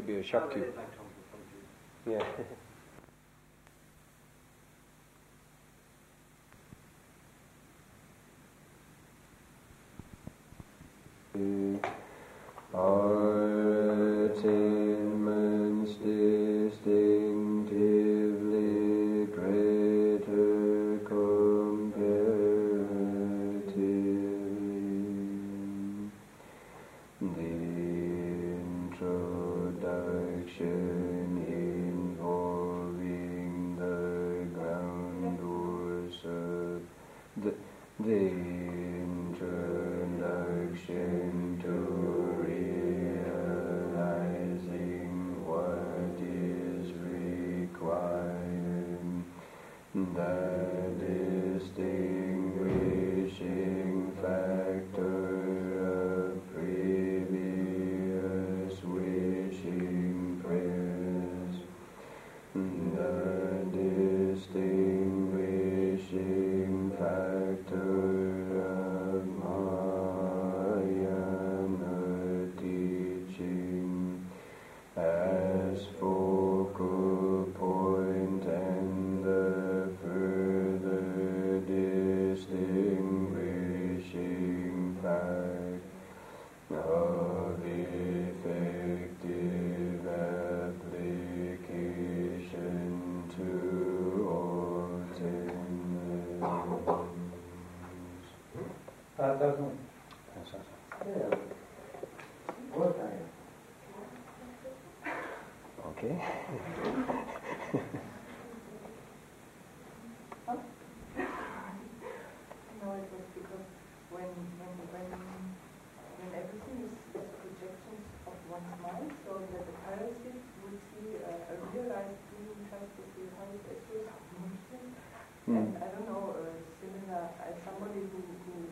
Should be a Shakti. Yeah. Our attainments distinctively greater comparatively. The introduction involving the groundworks of the introduction to realizing what is required, the distinguishing factor of previous wishing prayers, the distinguishing factor of Mahayana teaching as focal point, and the further distinguishing fact of effective application to all tenements. Okay. No, it was because when everything is projections of one's mind, so that the parasite would see a realized being tries to see how it is Muslim. And I don't know, similar as somebody who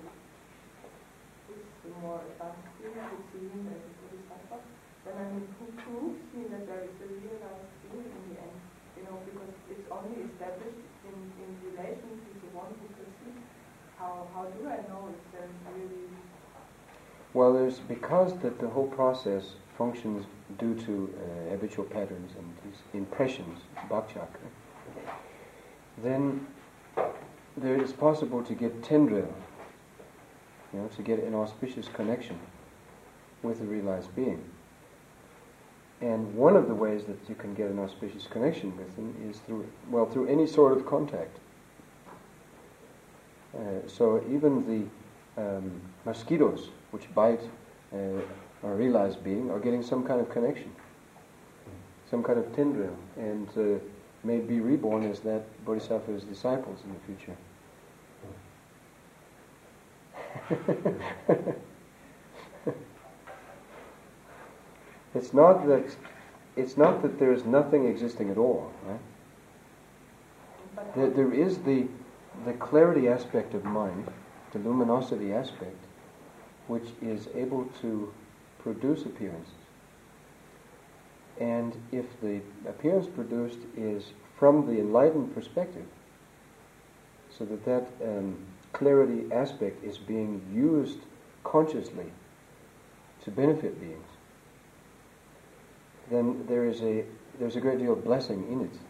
is more advanced being, would see him as a bodhisattva, then I mean, who proves me that there is a realized being in the end? You know, because it's only established in relation to the one who perceives. How do I know if there's really... Well, there's because that the whole process functions due to habitual patterns and these impressions, bhakchakra, then there is possible to get tendril, to get an auspicious connection with the realized being. And one of the ways that you can get an auspicious connection with them is through any sort of contact. So even the mosquitoes which bite a realized being are getting some kind of connection, some kind of tendril, and may be reborn as that bodhisattva's disciples in the future. It's not that there is nothing existing at all, right? There is the clarity aspect of mind, the luminosity aspect, which is able to produce appearances. And if the appearance produced is from the enlightened perspective, so that clarity aspect is being used consciously to benefit beings, then there's a great deal of blessing in it.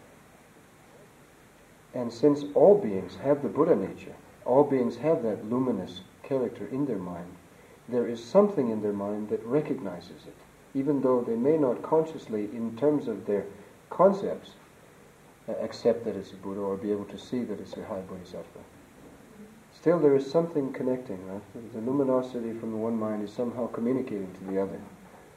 And since all beings have the Buddha nature, all beings have that luminous character in their mind, there is something in their mind that recognizes it, even though they may not consciously, in terms of their concepts, accept that it's a Buddha or be able to see that it's a high bodhisattva. Still there is something connecting, right? The luminosity from the one mind is somehow communicating to the other.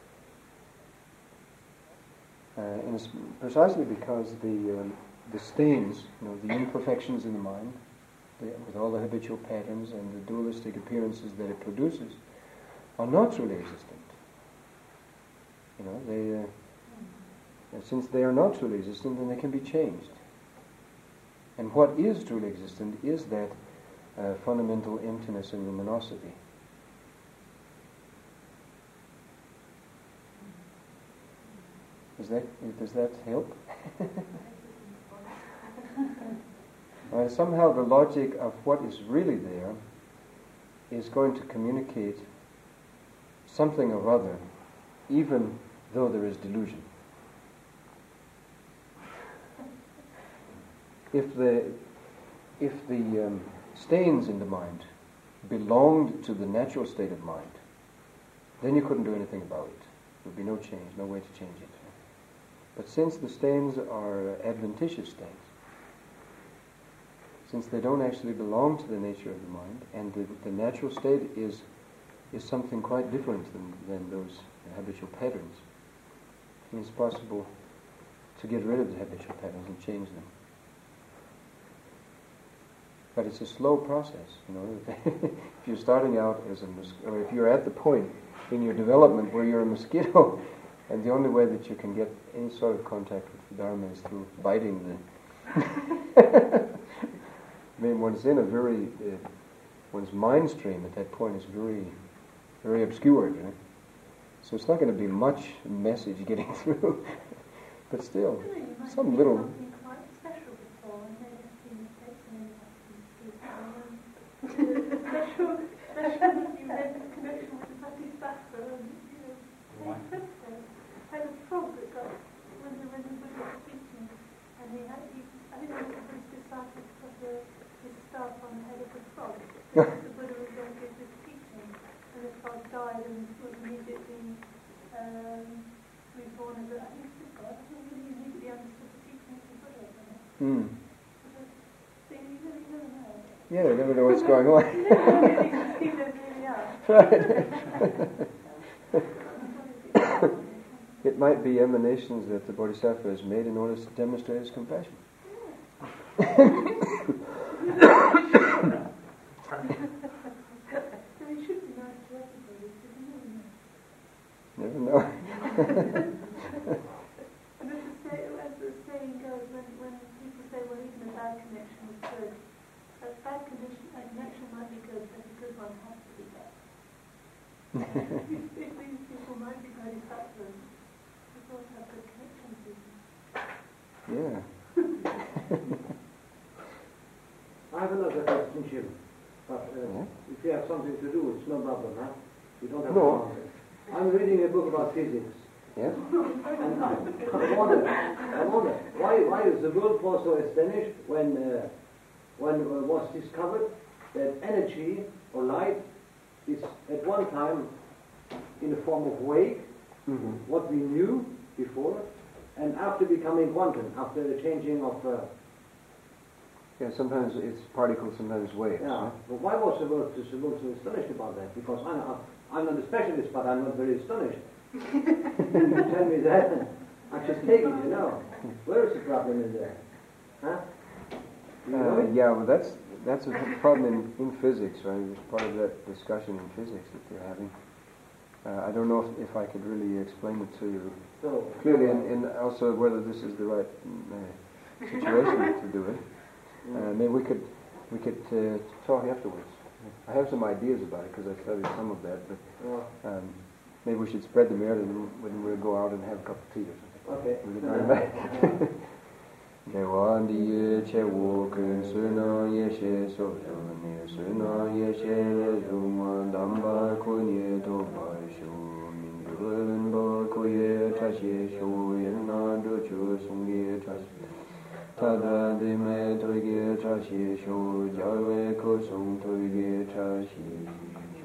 And it's precisely because the stains, the imperfections in the mind, with all the habitual patterns and the dualistic appearances that it produces, are not truly existent. Since they are not truly existent, then they can be changed. And what is truly existent is that fundamental emptiness and luminosity. Does that help? Somehow the logic of what is really there is going to communicate something or other, even though there is delusion. if the stains in the mind belonged to the natural state of mind, then you couldn't do anything about it. There would be no change, no way to change it. But since the stains are adventitious stains, since they don't actually belong to the nature of the mind, and the natural state is something quite different than those habitual patterns, it's possible to get rid of the habitual patterns and change them. But it's a slow process, If you're starting out as or if you're at the point in your development where you're a mosquito, and the only way that you can get any sort of contact with the Dharma is through biting one's in a very, one's mind stream at that point is very, very obscured, right? So it's not going to be much message getting through, but still, some little. I had a frog that got when the Buddha was teaching, and I think it was his disciples put his staff on the head of the frog. The Buddha was going to give this teaching, and the frog died and was immediately reborn as I think it's God. I think he immediately understood the teaching of the Buddha. So you never know. Yeah, you never know what's going on. You never know who they really are. Right. It might be emanations that the Bodhisattva has made in order to demonstrate his compassion. So he should be nice to everybody, Never know. And as the saying goes, when people say, well, even a bad connection is good, a connection might be good, but a good one has to be bad. If these people might be bodhisattvas, they also have good connections with them. Yeah. I have another question, Jim. But if you have something to do, it's no problem, huh? You don't have to answer. I'm reading a book about physics. Yeah? And I wonder, why is the world was so astonished when was discovered that energy or light is at one time in the form of wave, what we knew before, and after becoming quantum, after the changing of... Yeah, sometimes it's particles, sometimes waves. Yeah, Right? but why was the world so astonished about that? Because I'm not a specialist, but I'm not very astonished. You tell me that, I just take it, Where is the problem in there? Huh? Yeah, well that's a problem in physics, right? It's part of that discussion in physics that they're having. I don't know if I could really explain it to you clearly, and also whether this is the right situation to do it. Maybe we could talk afterwards. I have some ideas about it because I studied some of that, but maybe we should spread them out and when we'll go out and have a cup of tea or something. Okay. We'll be back. Gewandi che wo kun suna ye she so so ne suna ye she le zuma damba ko ye to ba shu min ren ba ko ye ta she shu yin na do chu sung ye ta ta da de me to ye ta she shu ja we ko sung to ye ta she shu.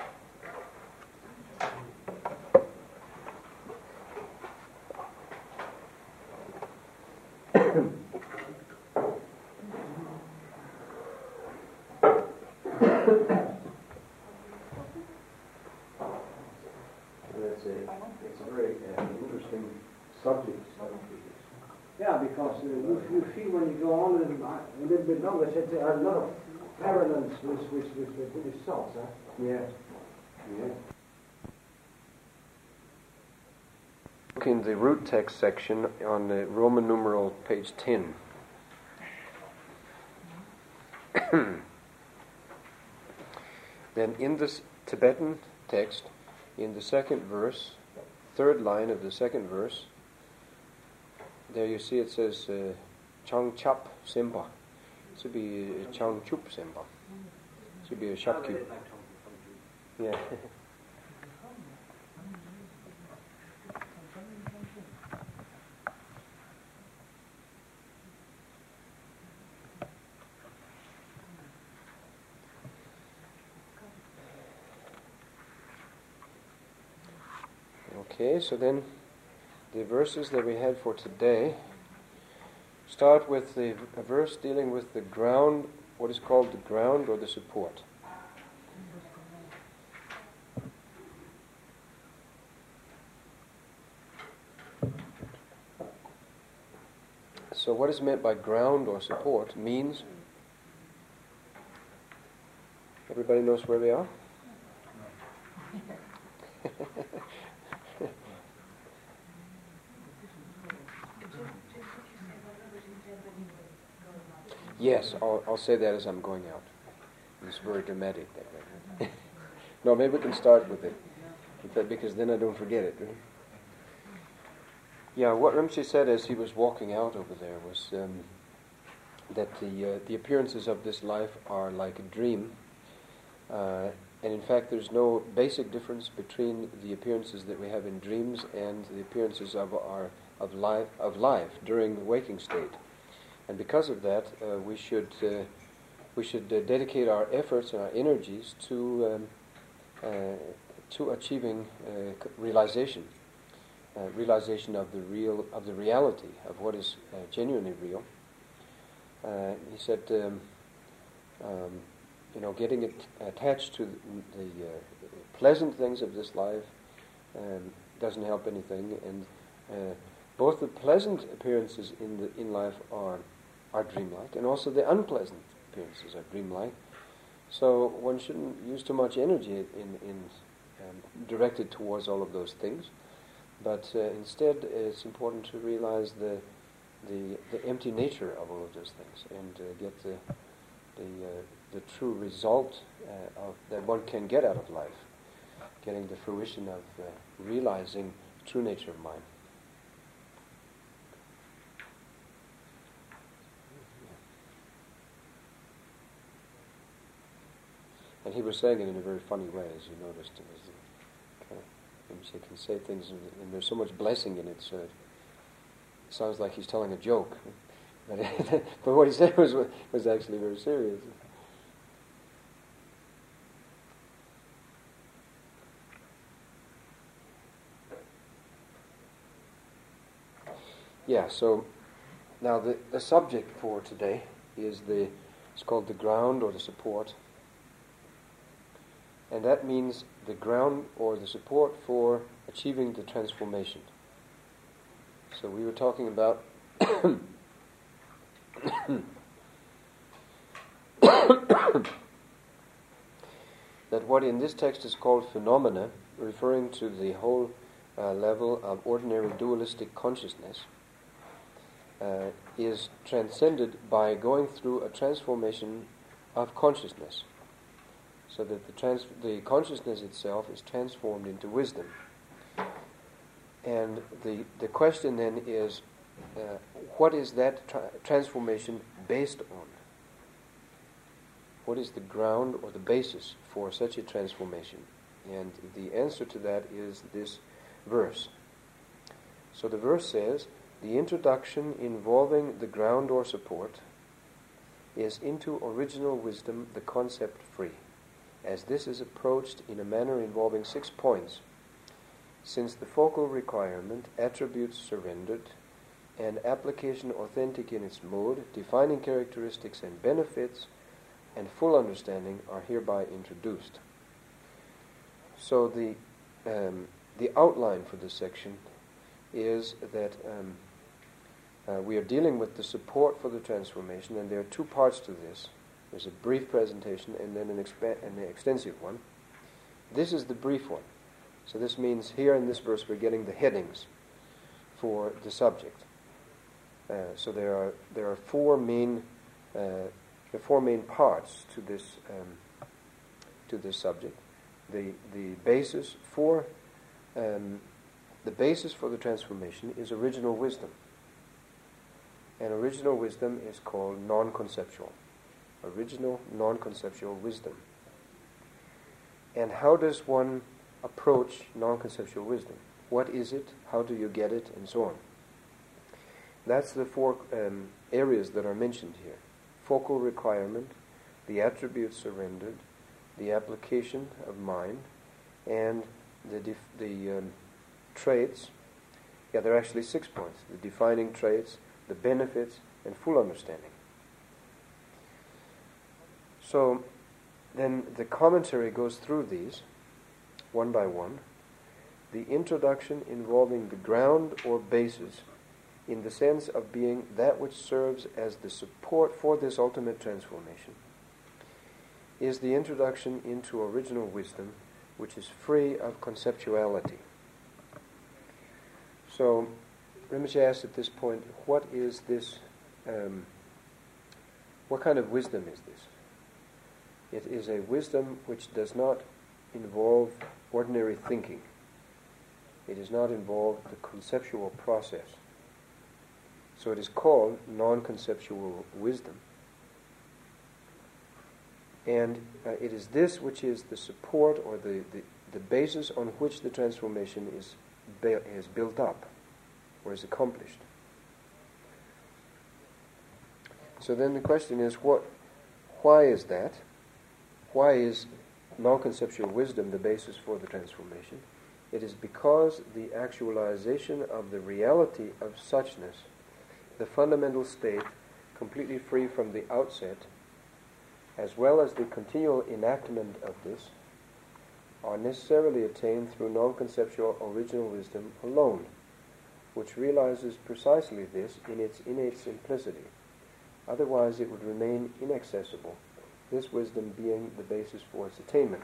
It's a very interesting subject. Yeah, because you feel when you go on a little bit longer, that there are a lot of parallels with the Buddhist thoughts, huh? Yeah. Look in the root text section on the Roman numeral page 10. Then in this Tibetan text, in the second verse, third line of the second verse, there you see it says Changchap Sempa. It should be Changchup Sempa. It should be a Shapkyu. Yeah. Okay, so then the verses that we had for today start with a verse dealing with the ground, what is called the ground or the support. So what is meant by ground or support means, everybody knows where we are? Yes, I'll say that as I'm going out. It's very dramatic. No, maybe we can start with it, because then I don't forget it. Right? Yeah, what Rinpoche said as he was walking out over there was that the appearances of this life are like a dream, and in fact there's no basic difference between the appearances that we have in dreams and the appearances of life during the waking state. And because of that, we should dedicate our efforts and our energies to achieving realization of the reality of what is genuinely real. He said, getting attached to the pleasant things of this life doesn't help anything, and both the pleasant appearances in life are dreamlike, and also the unpleasant appearances are dreamlike. So one shouldn't use too much energy in directed towards all of those things, but instead it's important to realize the empty nature of all of those things and get the true result that one can get out of life, getting the fruition of realizing the true nature of mind. And he was saying it in a very funny way, as you noticed. It was he can say things, and there's so much blessing in it, so it sounds like he's telling a joke. But what he said was actually very serious. Yeah, so now the subject for today is it's called the ground or the support. And that means the ground or the support for achieving the transformation. So we were talking about that what in this text is called phenomena, referring to the whole level of ordinary dualistic consciousness, is transcended by going through a transformation of consciousness, so that the consciousness itself is transformed into wisdom. And the question then is, what is that transformation based on? What is the ground or the basis for such a transformation? And the answer to that is this verse. So the verse says, the introduction involving the ground or support is into original wisdom the concept free, as this is approached in a manner involving 6 points, since the focal requirement, attributes surrendered, and application authentic in its mode, defining characteristics and benefits, and full understanding are hereby introduced. So the outline for this section is that we are dealing with the support for the transformation, and there are 2 parts to this. There's a brief presentation and then an extensive one. This is the brief one. So this means here in this verse we're getting the headings for the subject. So there are 4 main parts to this subject. The basis for the transformation is original wisdom, and original wisdom is called non-conceptual. Original non-conceptual wisdom. And how does one approach non-conceptual wisdom? What is it? How do you get it? And so on. That's the 4 areas that are mentioned here. Focal requirement, the attributes surrendered, the application of mind, and the traits. Yeah, there are actually 6 points. The defining traits, the benefits, and full understanding. So then the commentary goes through these, one by one. The introduction involving the ground or basis in the sense of being that which serves as the support for this ultimate transformation is the introduction into original wisdom, which is free of conceptuality. So, Rinpoche asked at this point, what is this, what kind of wisdom is this? It is a wisdom which does not involve ordinary thinking. It does not involve the conceptual process. So it is called non-conceptual wisdom. And it is this which is the support or the basis on which the transformation is built up or is accomplished. So then the question is, why is that? Why is non-conceptual wisdom the basis for the transformation? It is because the actualization of the reality of suchness, the fundamental state, completely free from the outset, as well as the continual enactment of this, are necessarily attained through non-conceptual original wisdom alone, which realizes precisely this in its innate simplicity. Otherwise it would remain inaccessible, this wisdom being the basis for its attainment.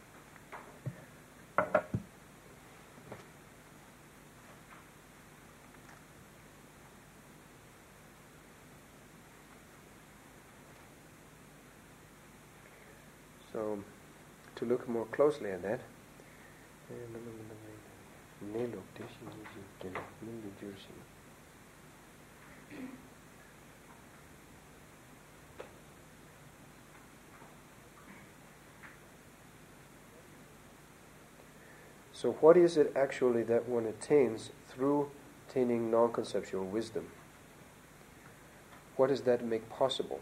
So, to look more closely at that, so what is it actually that one attains through attaining non-conceptual wisdom? What does that make possible?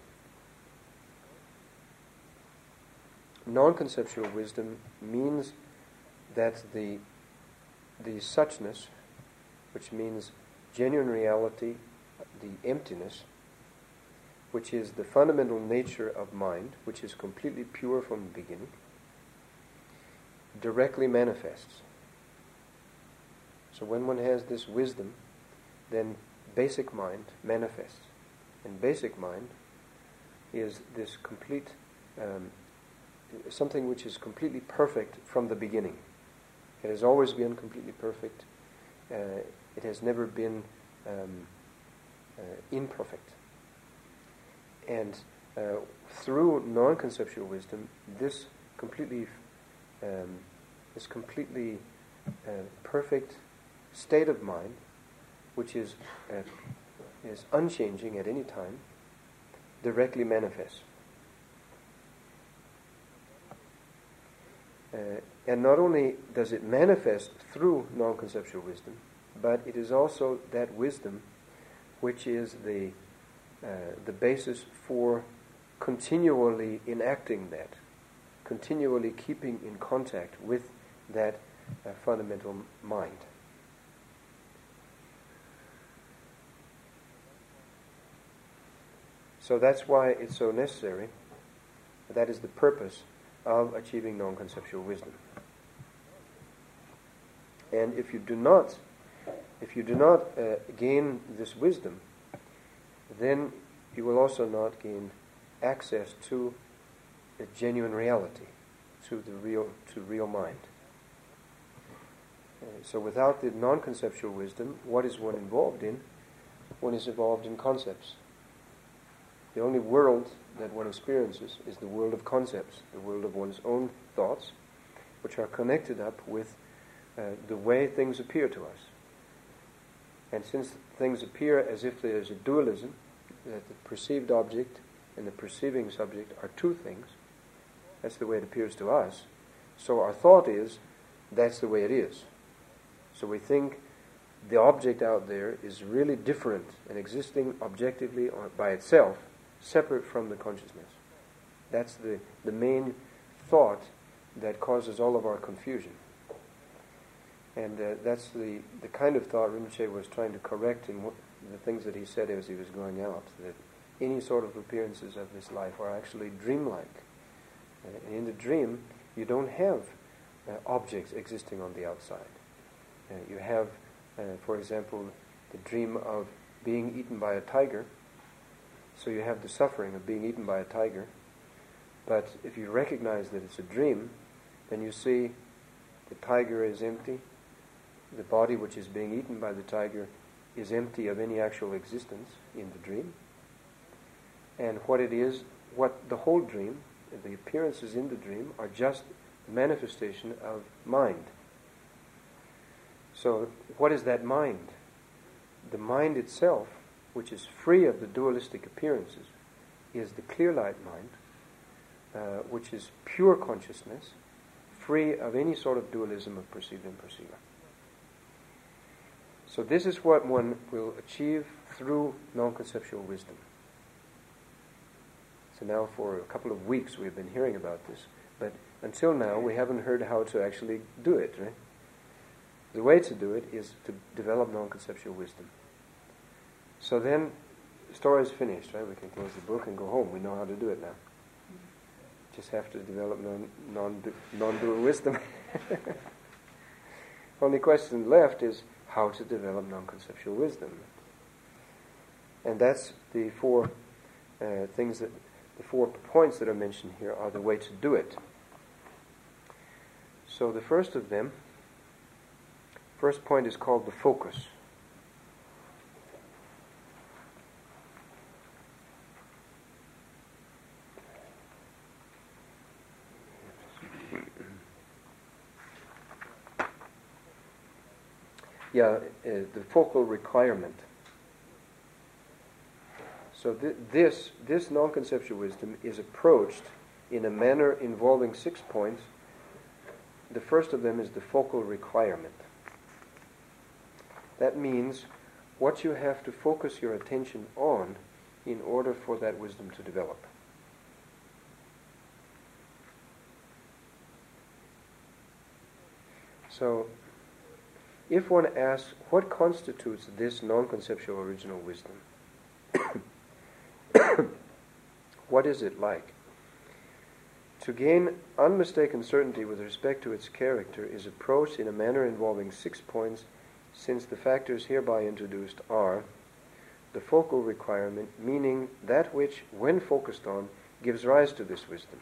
Non-conceptual wisdom means that the suchness, which means genuine reality, the emptiness, which is the fundamental nature of mind, which is completely pure from the beginning, directly manifests. So when one has this wisdom, then basic mind manifests. And basic mind is this complete something which is completely perfect from the beginning. It has always been completely perfect. It has never been imperfect. And through non-conceptual wisdom, this completely perfect state of mind, which is unchanging at any time, directly manifests. And not only does it manifest through non-conceptual wisdom, but it is also that wisdom which is the basis for continually enacting that, continually keeping in contact with that fundamental mind. So that's why it's so necessary. That is the purpose of achieving non-conceptual wisdom. And if you do not gain this wisdom, then you will also not gain access to a genuine reality, to real mind. So without the non-conceptual wisdom, what is one involved in? One is involved in concepts. The only world that one experiences is the world of concepts, the world of one's own thoughts, which are connected up with the way things appear to us. And since things appear as if there is a dualism, that the perceived object and the perceiving subject are two things, that's the way it appears to us, so our thought is, that's the way it is. So we think the object out there is really different and existing objectively by itself, separate from the consciousness. That's the main thought that causes all of our confusion. And that's the kind of thought Rinpoche was trying to correct in the things that he said as he was going out, that any sort of appearances of this life are actually dreamlike. In the dream, you don't have objects existing on the outside. You have, for example, the dream of being eaten by a tiger. So you have the suffering of being eaten by a tiger. But if you recognize that it's a dream, then you see the tiger is empty. The body which is being eaten by the tiger is empty of any actual existence in the dream. And what it is, what the whole dream, the appearances in the dream, are just manifestation of mind. So what is that mind? The mind itself, which is free of the dualistic appearances, is the clear light mind, which is pure consciousness, free of any sort of dualism of perceived and perceiver. So this is what one will achieve through non-conceptual wisdom. So now for a couple of weeks we've been hearing about this, but until now we haven't heard how to actually do it, right? The way to do it is to develop non-conceptual wisdom. So then the story is finished, right? We can close the book and go home. We know how to do it now. Just have to develop non-dual wisdom. Only question left is how to develop non-conceptual wisdom. And that's the four things that, the 4 points that are mentioned here are the way to do it. So the first of them, first point is called the focus. The focal requirement. So this non-conceptual wisdom is approached in a manner involving 6 points. The first of them is the focal requirement. That means what you have to focus your attention on in order for that wisdom to develop. So, if one asks, what constitutes this non-conceptual original wisdom? What is it like? To gain unmistaken certainty with respect to its character is approached in a manner involving 6 points, since the factors hereby introduced are the focal requirement, meaning that which, when focused on, gives rise to this wisdom.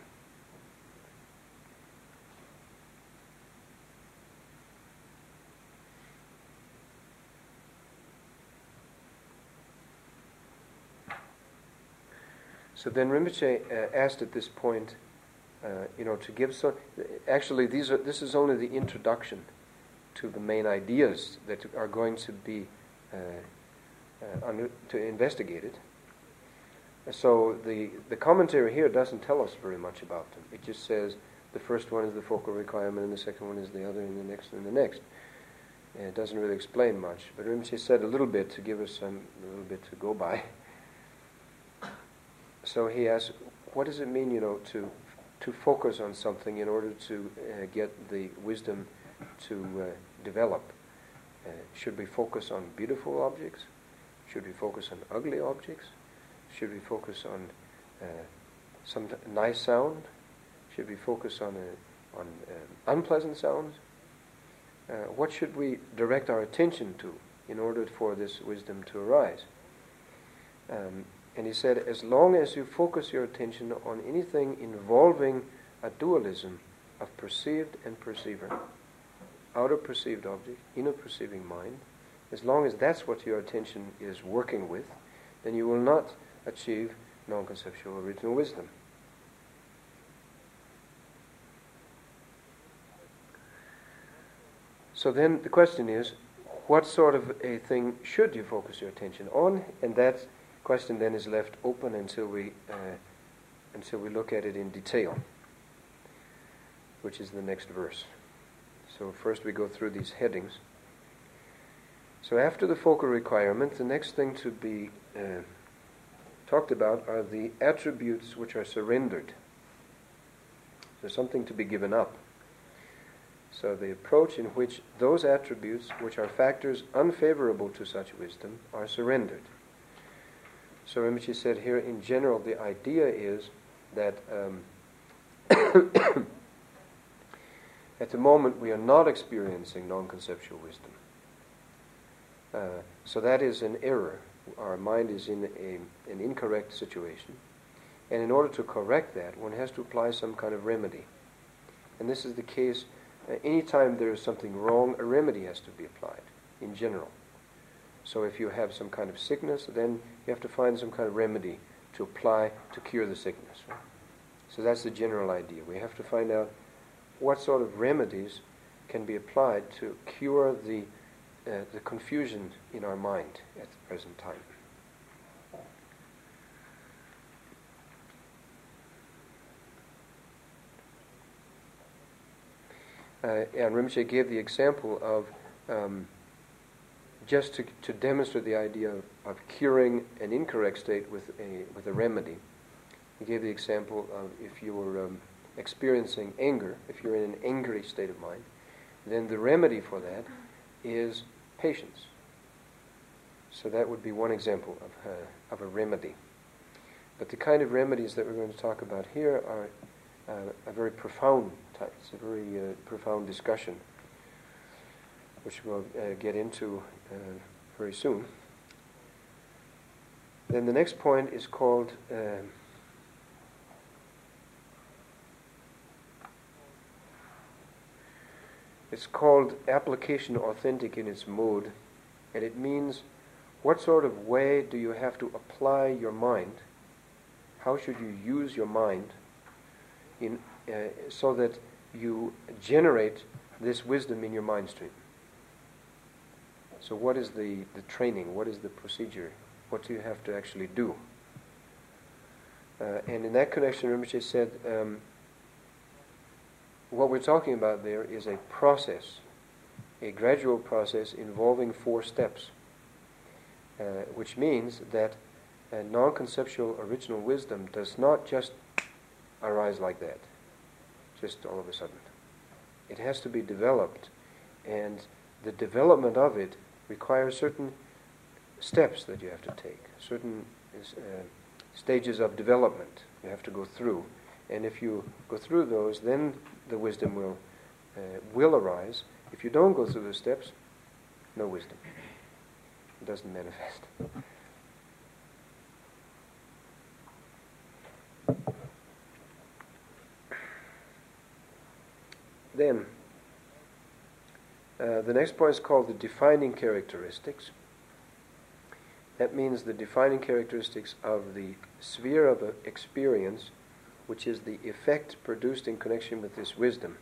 So then Rinpoche asked at this point, to give some. Actually, this is only the introduction to the main ideas that are going to be investigated. So the commentary here doesn't tell us very much about them. It just says the first one is the focal requirement, and the second one is the other, and the next, and the next. And it doesn't really explain much. But Rinpoche said a little bit to give us a little bit to go by. So he asks, what does it mean, to focus on something in order to get the wisdom to develop? Should we focus on beautiful objects? Should we focus on ugly objects? Should we focus on some nice sound? Should we focus on unpleasant sounds? What should we direct our attention to in order for this wisdom to arise? And he said, as long as you focus your attention on anything involving a dualism of perceived and perceiver, outer perceived object, inner perceiving mind, as long as that's what your attention is working with, then you will not achieve non-conceptual original wisdom. So then the question is, what sort of a thing should you focus your attention on? And that question then is left open until we look at it in detail, which is the next verse. So first we go through these headings. So after the focal requirement, the next thing to be talked about are the attributes which are surrendered. There's something to be given up. So the approach in which those attributes which are factors unfavorable to such wisdom are surrendered. So Rinpoche said here, in general, the idea is that at the moment we are not experiencing non-conceptual wisdom. So that is an error. Our mind is in an incorrect situation. And in order to correct that, one has to apply some kind of remedy. And this is the case. Anytime there is something wrong, a remedy has to be applied, in general. So if you have some kind of sickness, then you have to find some kind of remedy to apply to cure the sickness. Right? So that's the general idea. We have to find out what sort of remedies can be applied to cure the confusion in our mind at the present time. And Rinpoche gave the example of, just to demonstrate the idea of curing an incorrect state with a remedy. He gave the example of if you were experiencing anger, if you're in an angry state of mind, then the remedy for that is patience. So that would be one example of a remedy. But the kind of remedies that we're going to talk about here are a very profound type. It's a very profound discussion, which we'll get into very soon. Then the next point is called application authentic in its mode, and it means what sort of way do you have to apply your mind? How should you use your mind so that you generate this wisdom in your mind stream? So what is the training? What is the procedure? What do you have to actually do? And in that connection, Rinpoche said, what we're talking about there is a process, a gradual process involving 4 steps, which means that non-conceptual original wisdom does not just arise like that, just all of a sudden. It has to be developed, and the development of it requires certain steps that you have to take, certain stages of development you have to go through. And if you go through those, then the wisdom will arise. If you don't go through the steps, no wisdom. It doesn't manifest. Then, the next point is called the defining characteristics. That means the defining characteristics of the sphere of experience, which is the effect produced in connection with this wisdom.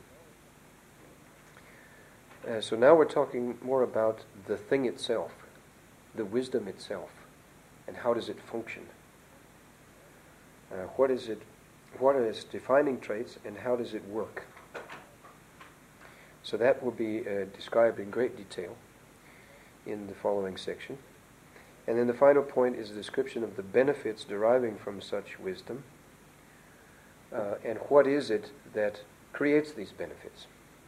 So now we're talking more about the thing itself, the wisdom itself, and how does it function? What are its defining traits, and how does it work? So that will be described in great detail in the following section. And then the final point is a description of the benefits deriving from such wisdom, and what is it that creates these benefits.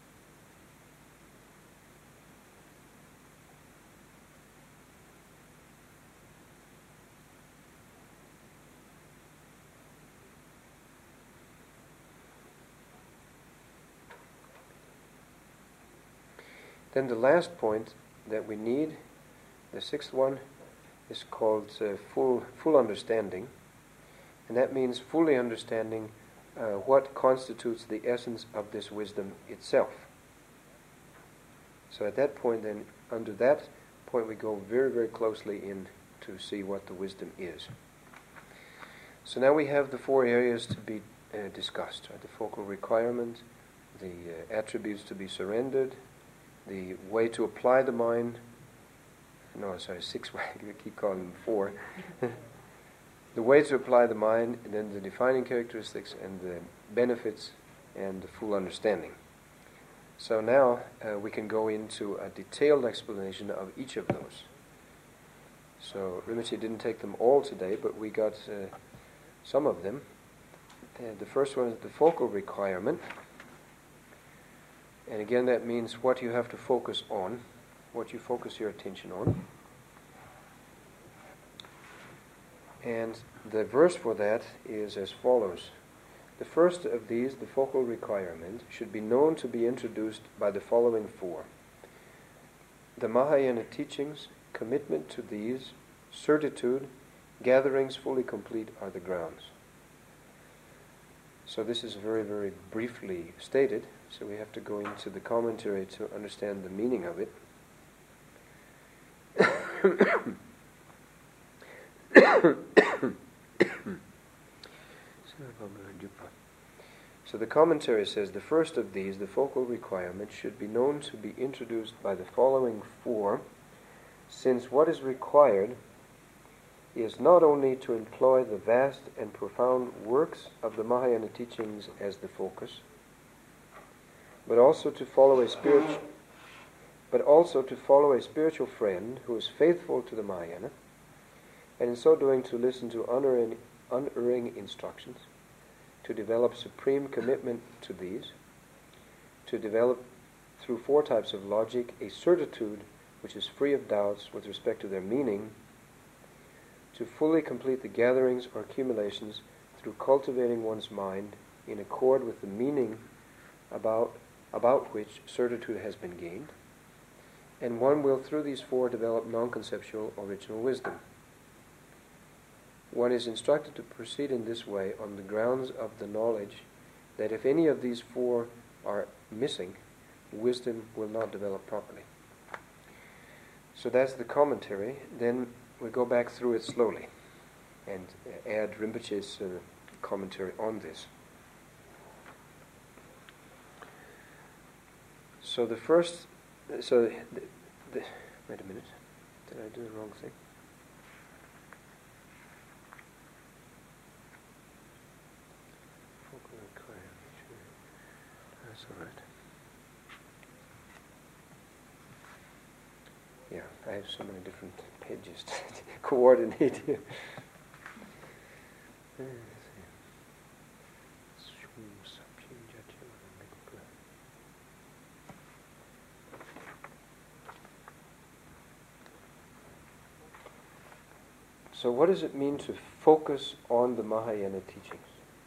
Then the last point that we need, the 6th one, is called full understanding, and that means fully understanding what constitutes the essence of this wisdom itself. So at that point, then, under that point, we go very, very closely in to see what the wisdom is. So now we have the 4 areas to be discussed, right? The focal requirement, the attributes to be surrendered, the way to apply the mind. No, sorry, 6. I keep calling them 4. The way to apply the mind, and then the defining characteristics, and the benefits, and the full understanding. So now we can go into a detailed explanation of each of those. So Rinpoche didn't take them all today, but we got some of them. The first one is the focal requirement. And again, that means what you have to focus on, what you focus your attention on. And the verse for that is as follows. The first of these, the focal requirement, should be known to be introduced by the following four. The Mahayana teachings, commitment to these, certitude, gatherings fully complete are the grounds. So this is very, very briefly stated, so we have to go into the commentary to understand the meaning of it. So the commentary says, the first of these, the focal requirement, should be known to be introduced by the following four, since what is required is not only to employ the vast and profound works of the Mahayana teachings as the focus, but also to follow a spiritual friend who is faithful to the Mahayana, and in so doing to listen to unerring instructions, to develop supreme commitment to these, to develop through four types of logic a certitude which is free of doubts with respect to their meaning, to fully complete the gatherings or accumulations through cultivating one's mind in accord with the meaning about which certitude has been gained, and one will through these four develop non-conceptual original wisdom. One is instructed to proceed in this way on the grounds of the knowledge that if any of these four are missing, wisdom will not develop properly. So that's the commentary. Then we go back through it slowly and add Rinpoche's commentary on this. So the first, wait a minute, did I do the wrong thing? That's all right. Yeah, I have so many different pages to coordinate here. So what does it mean to focus on the Mahayana teachings?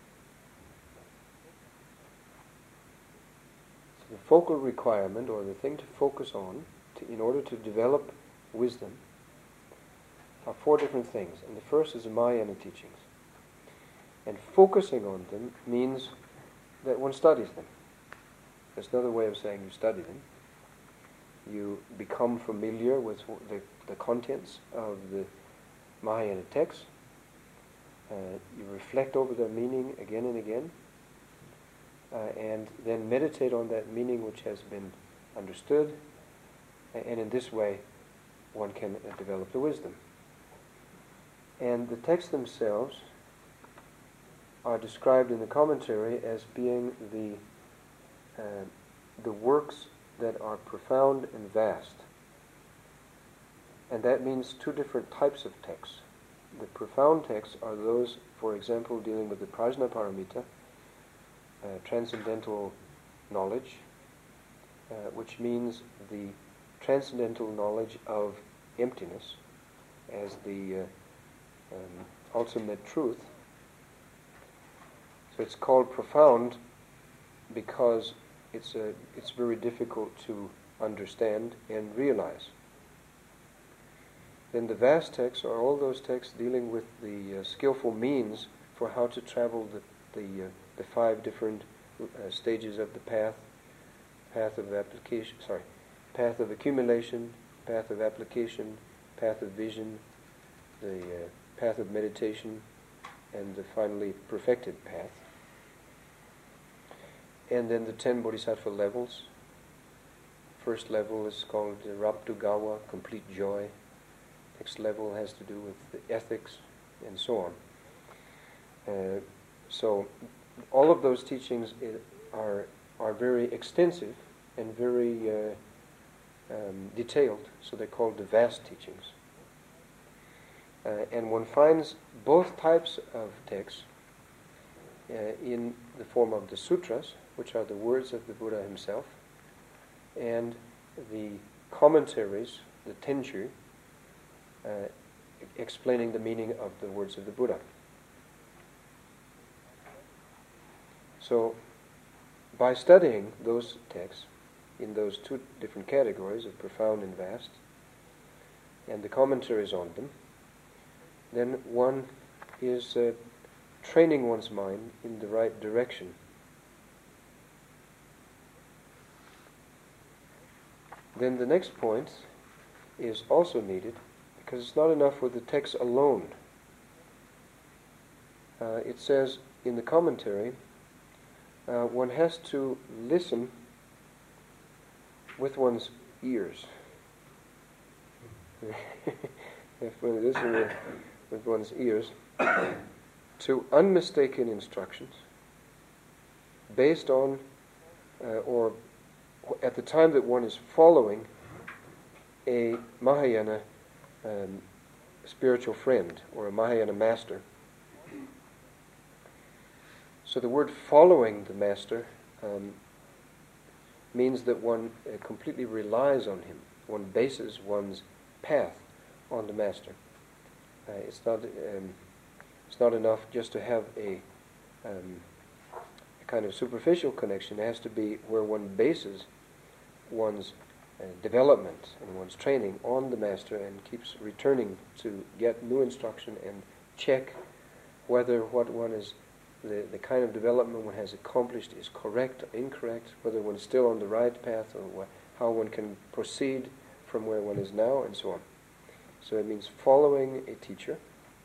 So the focal requirement, or the thing to focus on in order to develop wisdom, are four different things. And the first is the Mahayana teachings. And focusing on them means that one studies them. There's another way of saying you study them. You become familiar with the contents of the Mahayana texts. You reflect over their meaning again and again, and then meditate on that meaning which has been understood, and in this way one can develop the wisdom. And the texts themselves are described in the commentary as being the works that are profound and vast. And that means two different types of texts. The profound texts are those, for example, dealing with the Prajnaparamita, transcendental knowledge, which means the transcendental knowledge of emptiness as the ultimate truth. So it's called profound because it's very difficult to understand and realize. Then the vast texts are all those texts dealing with the skillful means for how to travel the five different stages of the path of application. Path of accumulation, path of application, path of vision, the path of meditation, and the finally perfected path. And then the 10 bodhisattva levels. First level is called Raptugawa, complete joy. Next level has to do with the ethics, and so on. So all of those teachings are very extensive and very detailed, so they're called the vast teachings. And one finds both types of texts in the form of the sutras, which are the words of the Buddha himself, and the commentaries, the Tenchu, explaining the meaning of the words of the Buddha. So, by studying those texts in those two different categories of profound and vast, and the commentaries on them, then one is training one's mind in the right direction. Then the next point is also needed, because it's not enough with the text alone. It says in the commentary, one has to listen with one's ears. If one listens with one's ears to unmistaken instructions based on or at the time that one is following a Mahayana spiritual friend or a Mahayana master. So the word following the master means that one completely relies on him. One bases one's path on the master. It's not enough just to have a kind of superficial connection. It has to be where one bases one's development and one's training on the master and keeps returning to get new instruction and check whether what one is, the kind of development one has accomplished is correct or incorrect, whether one is still on the right path or how one can proceed from where one is now, and so on. So it means following a teacher,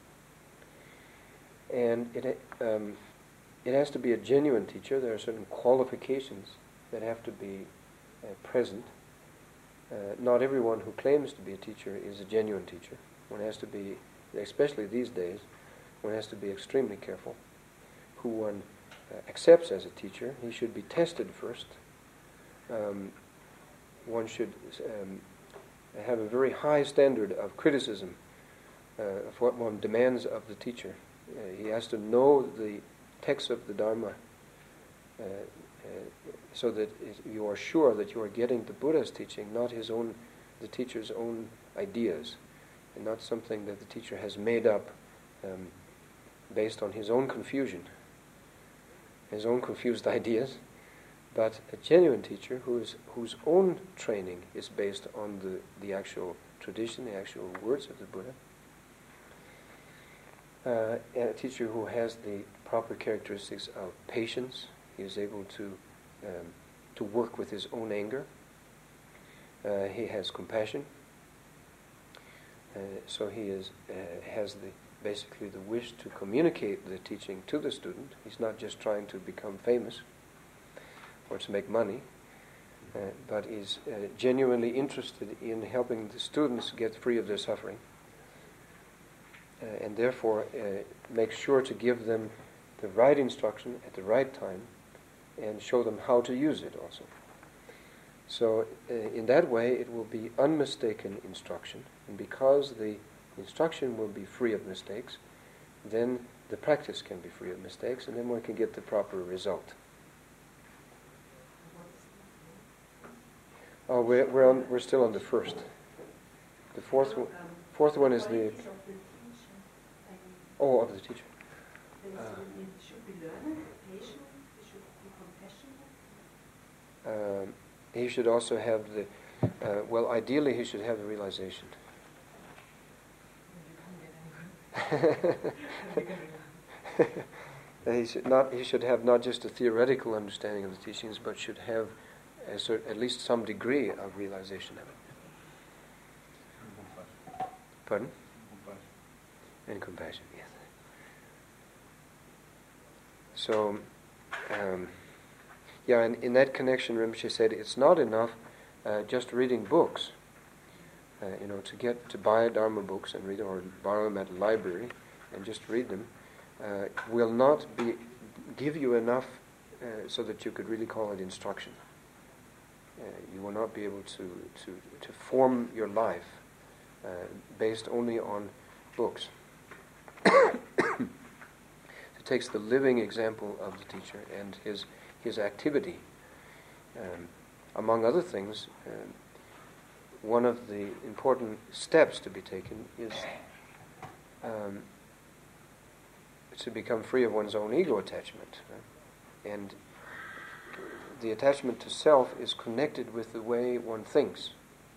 and it has to be a genuine teacher. There are certain qualifications that have to be present. Not everyone who claims to be a teacher is a genuine teacher. One has to be, especially these days, one has to be extremely careful who one accepts as a teacher. He should be tested first. One should have a very high standard of criticism of what one demands of the teacher. He has to know the text of the Dharma so that you are sure that you are getting the Buddha's teaching, not the teacher's own ideas, and not something that the teacher has made up based on his own confusion, his own confused ideas. But a genuine teacher whose own training is based on the actual tradition, the actual words of the Buddha. A teacher who has the proper characteristics of patience. He is able to work with his own anger. He has compassion. So he has basically the wish to communicate the teaching to the student. He's not just trying to become famous or to make money, but is genuinely interested in helping the students get free of their suffering, and therefore make sure to give them the right instruction at the right time and show them how to use it also. So in that way it will be unmistaken instruction, and because the instruction will be free of mistakes, then the practice can be free of mistakes, and then one can get the proper result. Oh, we're still on the first. The fourth one is the... Oh, of the teacher. It should be learned, patient, it should be compassionate. He should also have ideally he should have the realization. He should have not just a theoretical understanding of the teachings, but should have at least some degree of realization of it. Pardon? And compassion, yes. So, and in that connection, Rinpoche said it's not enough just reading books. To buy Dharma books and read them, or borrow them at a library and just read them, will not give you enough so that you could really call it instruction. You will not be able to form your life based only on books. It takes the living example of the teacher and his activity among other things, one of the important steps to be taken is to become free of one's own ego attachment. Right? And the attachment to self is connected with the way one thinks.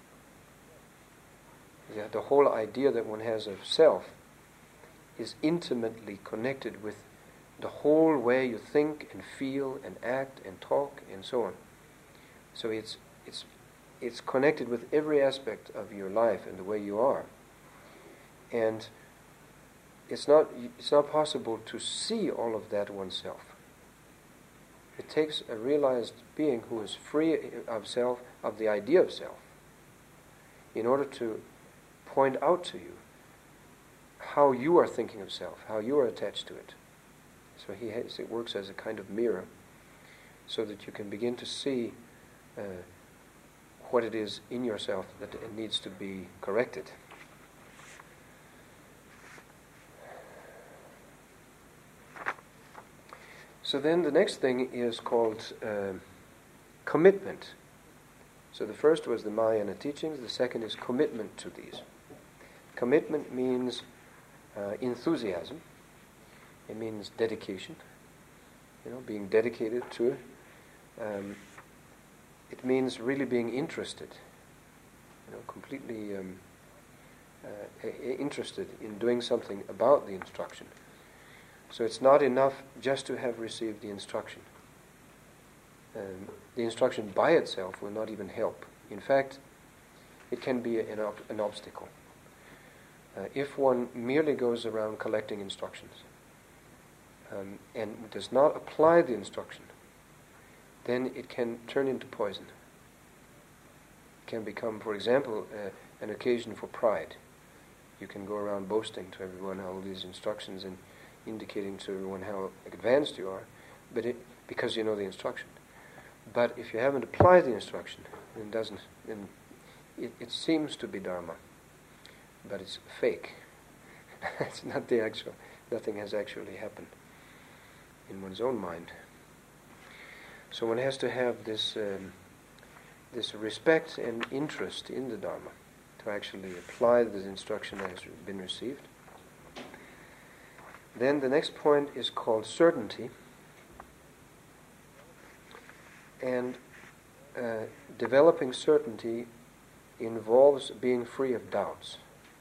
The whole idea that one has of self is intimately connected with the whole way you think and feel and act and talk and so on. So it's connected with every aspect of your life and the way you are. And it's not possible to see all of that oneself. It takes a realized being who is free of self, of the idea of self, in order to point out to you how you are thinking of self, how you are attached to it. So it works as a kind of mirror, so that you can begin to see what it is in yourself that it needs to be corrected. So then the next thing is called commitment. So the first was the Mahayana teachings, the second is commitment to these. Commitment means enthusiasm. It means dedication, being dedicated to it. It means really being interested, completely interested in doing something about the instruction. So it's not enough just to have received the instruction. The instruction by itself will not even help. In fact, it can be an obstacle. If one merely goes around collecting instructions and does not apply the instruction, then it can turn into poison. It can become, for example, an occasion for pride. You can go around boasting to everyone all these instructions and indicating to everyone how advanced you are, because you know the instruction. But if you haven't applied the instruction, it seems to be Dharma, but it's fake. It's not the actual. Nothing has actually happened in one's own mind. So one has to have this respect and interest in the Dharma to actually apply the instruction that has been received. Then the next point is called certainty. And developing certainty involves being free of doubts.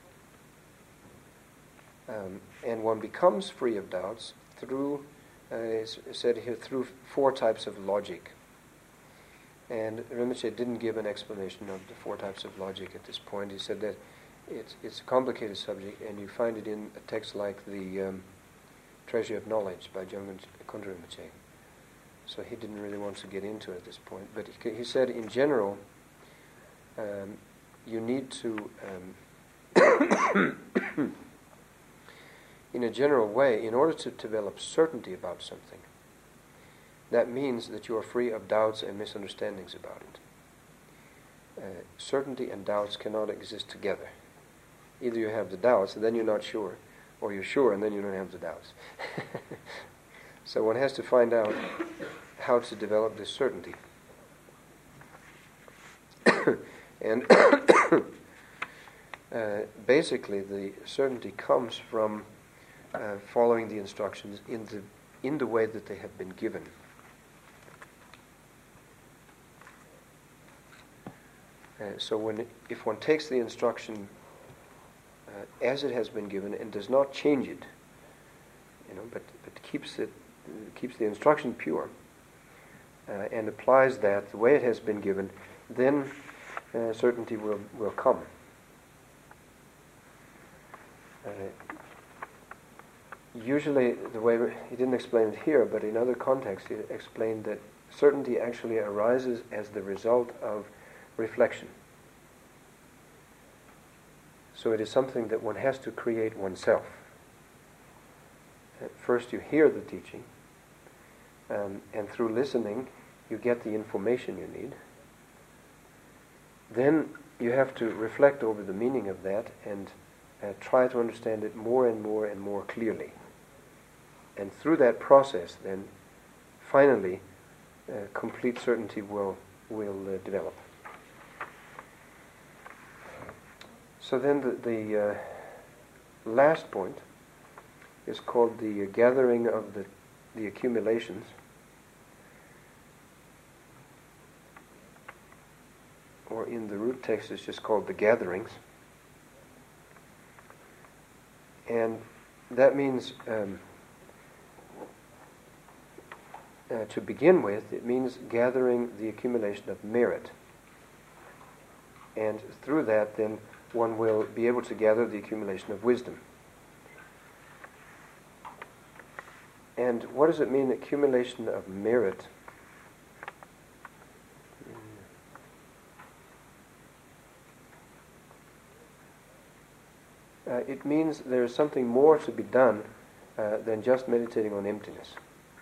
And one becomes free of doubts through, it's said here, through 4 types of logic. And Rinpoche didn't give an explanation of the 4 types of logic at this point. He said that it's a complicated subject, and you find it in a text like the Treasure of Knowledge by Jungön Kundra Rinpoche. So he didn't really want to get into it at this point. But he said, in general, you need to, in a general way, in order to develop certainty about something, that means that you are free of doubts and misunderstandings about it. Certainty and doubts cannot exist together. Either you have the doubts and then you're not sure, or you're sure and then you don't have the doubts. So one has to find out how to develop this certainty. And basically the certainty comes from following the instructions in the way that they have been given. So if one takes the instruction as it has been given and does not change it, but keeps the instruction pure and applies that the way it has been given, then certainty will come. Usually, the way he didn't explain it here, but in other contexts, he explained that certainty actually arises as the result of reflection. So it is something that one has to create oneself. First you hear the teaching, and through listening you get the information you need. Then you have to reflect over the meaning of that and try to understand it more and more and more clearly. And through that process, then, finally, complete certainty will will develop. So then the last point is called the gathering of the accumulations. Or in the root text it's just called the gatherings. And that means, to begin with, it means gathering the accumulation of merit. And through that, then, one will be able to gather the accumulation of wisdom. And what does it mean, accumulation of merit? It means there is something more to be done than just meditating on emptiness.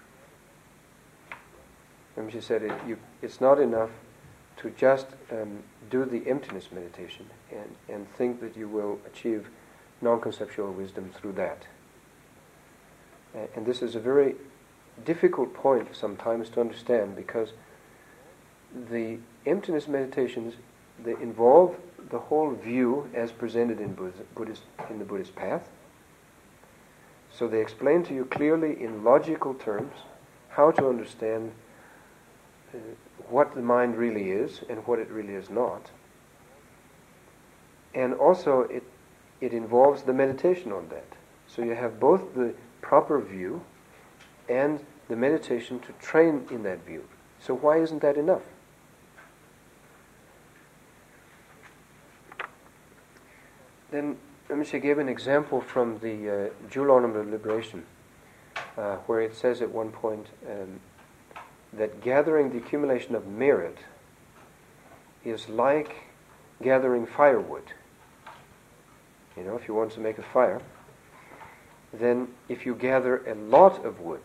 And she said it's not enough to just do the emptiness meditation and think that you will achieve non-conceptual wisdom through that. And this is a very difficult point sometimes to understand, because the emptiness meditations, they involve the whole view as presented in the Buddhist path. So they explain to you clearly in logical terms how to understand what the mind really is and what it really is not. And also it involves the meditation on that. So you have both the proper view and the meditation to train in that view. So why isn't that enough? Then she gave an example from the Jewel Ornament of Liberation, where it says at one point that gathering the accumulation of merit is like gathering firewood. You know, if you want to make a fire, then if you gather a lot of wood,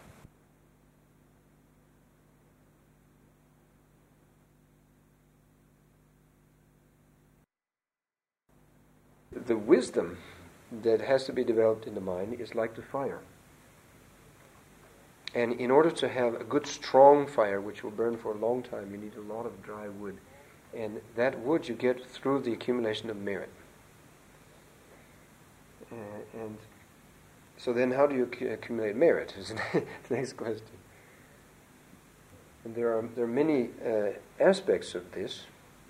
the wisdom that has to be developed in the mind is like the fire. And in order to have a good strong fire which will burn for a long time, you need a lot of dry wood. And that wood you get through the accumulation of merit. And so then how do you accumulate merit is the next question. And there are many aspects of this.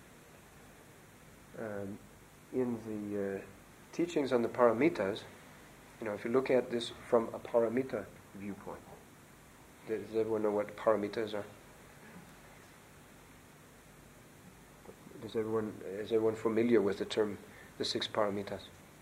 In the teachings on the paramitas, you know, if you look at this from a paramita viewpoint, does everyone know what paramitas are? Is everyone familiar with the term, the 6 paramitas?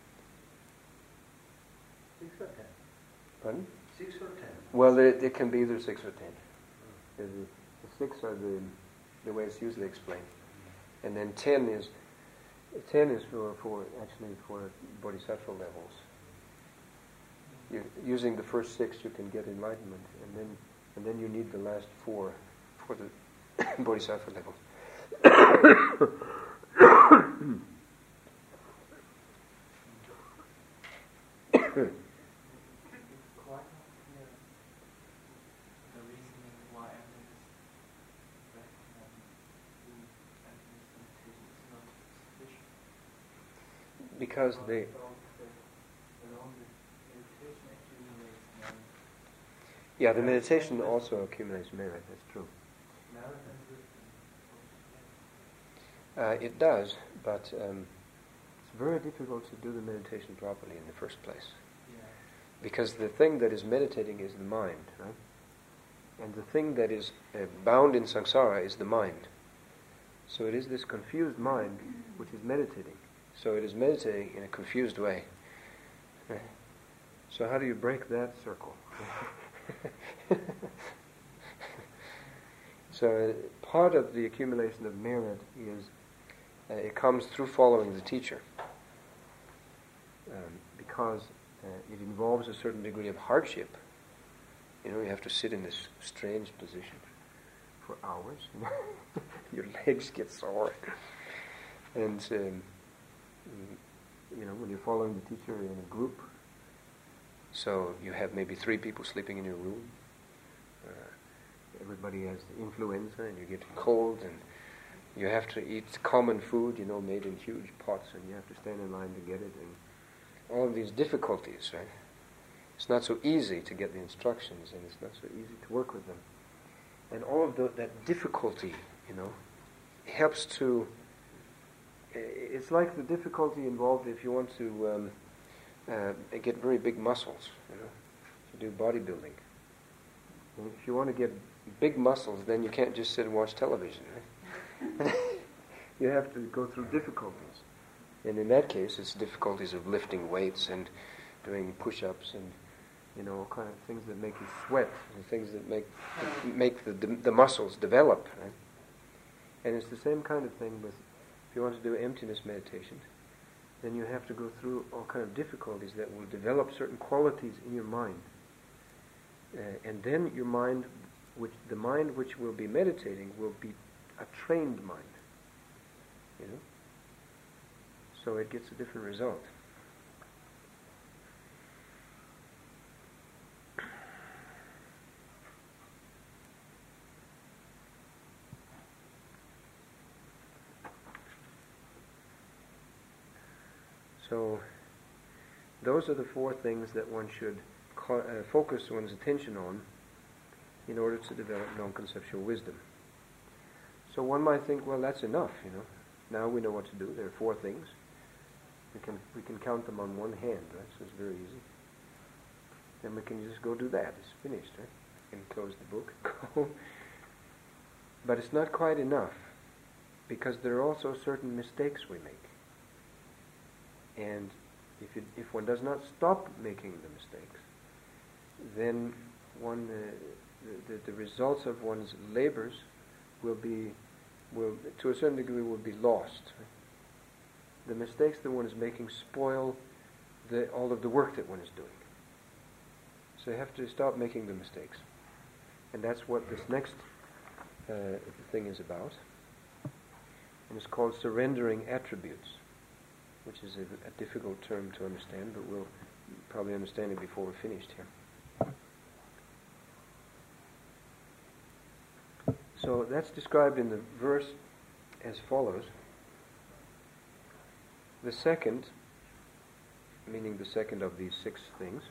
6 or 10? Pardon? 6 or 10? Well, they can be either 6 or 10. The 6 are the way it's usually explained, and then 10 is for bodhisattva levels. Using the first 6, you can get enlightenment, and then you need the last 4 for the bodhisattva levels. Because they... Yeah, the meditation also accumulates merit, that's true. It does, but it's very difficult to do the meditation properly in the first place. Because the thing that is meditating is the mind, right? And the thing that is bound in samsara is the mind. So it is this confused mind which is meditating. So it is meditating in a confused way. Right? So how do you break that circle? So part of the accumulation of merit is it comes through following the teacher, because it involves a certain degree of hardship. You know, you have to sit in this strange position for hours. Your legs get sore, and you know, when you're following the teacher in a group, so you have maybe 3 people sleeping in your room. everybody has influenza and you get cold and you have to eat common food, made in huge pots, and you have to stand in line to get it, and all of these difficulties, right? It's not so easy to get the instructions, and it's not so easy to work with them. And all of that difficulty, helps to... It's like the difficulty involved if you want to get very big muscles, to do bodybuilding. And if you want to get big muscles, then you can't just sit and watch television, right? You have to go through difficulties. And in that case, it's difficulties of lifting weights and doing push-ups and, all kind of things that make you sweat and things that make the muscles develop, right? And it's the same kind of thing with, if you want to do emptiness meditation, then you have to go through all kind of difficulties that will develop certain qualities in your mind. And then your mind, the mind which will be meditating will be a trained mind, so it gets a different result. So those are the four things that one should focus one's attention on in order to develop non-conceptual wisdom. So one might think, well, that's enough, Now we know what to do. There are four things. We can count them on one hand, right? So it's very easy. Then we can just go do that. It's finished, right? We can close the book. But it's not quite enough, because there are also certain mistakes we make. And if one does not stop making the mistakes, then the results of one's labors will to a certain degree will be lost. Right? The mistakes that one is making spoil all of the work that one is doing. So you have to stop making the mistakes. And that's what this next thing is about. And it's called surrendering attributes, which is a difficult term to understand, but we'll probably understand it before we're finished here. So that's described in the verse as follows. The second, meaning the second of these six things,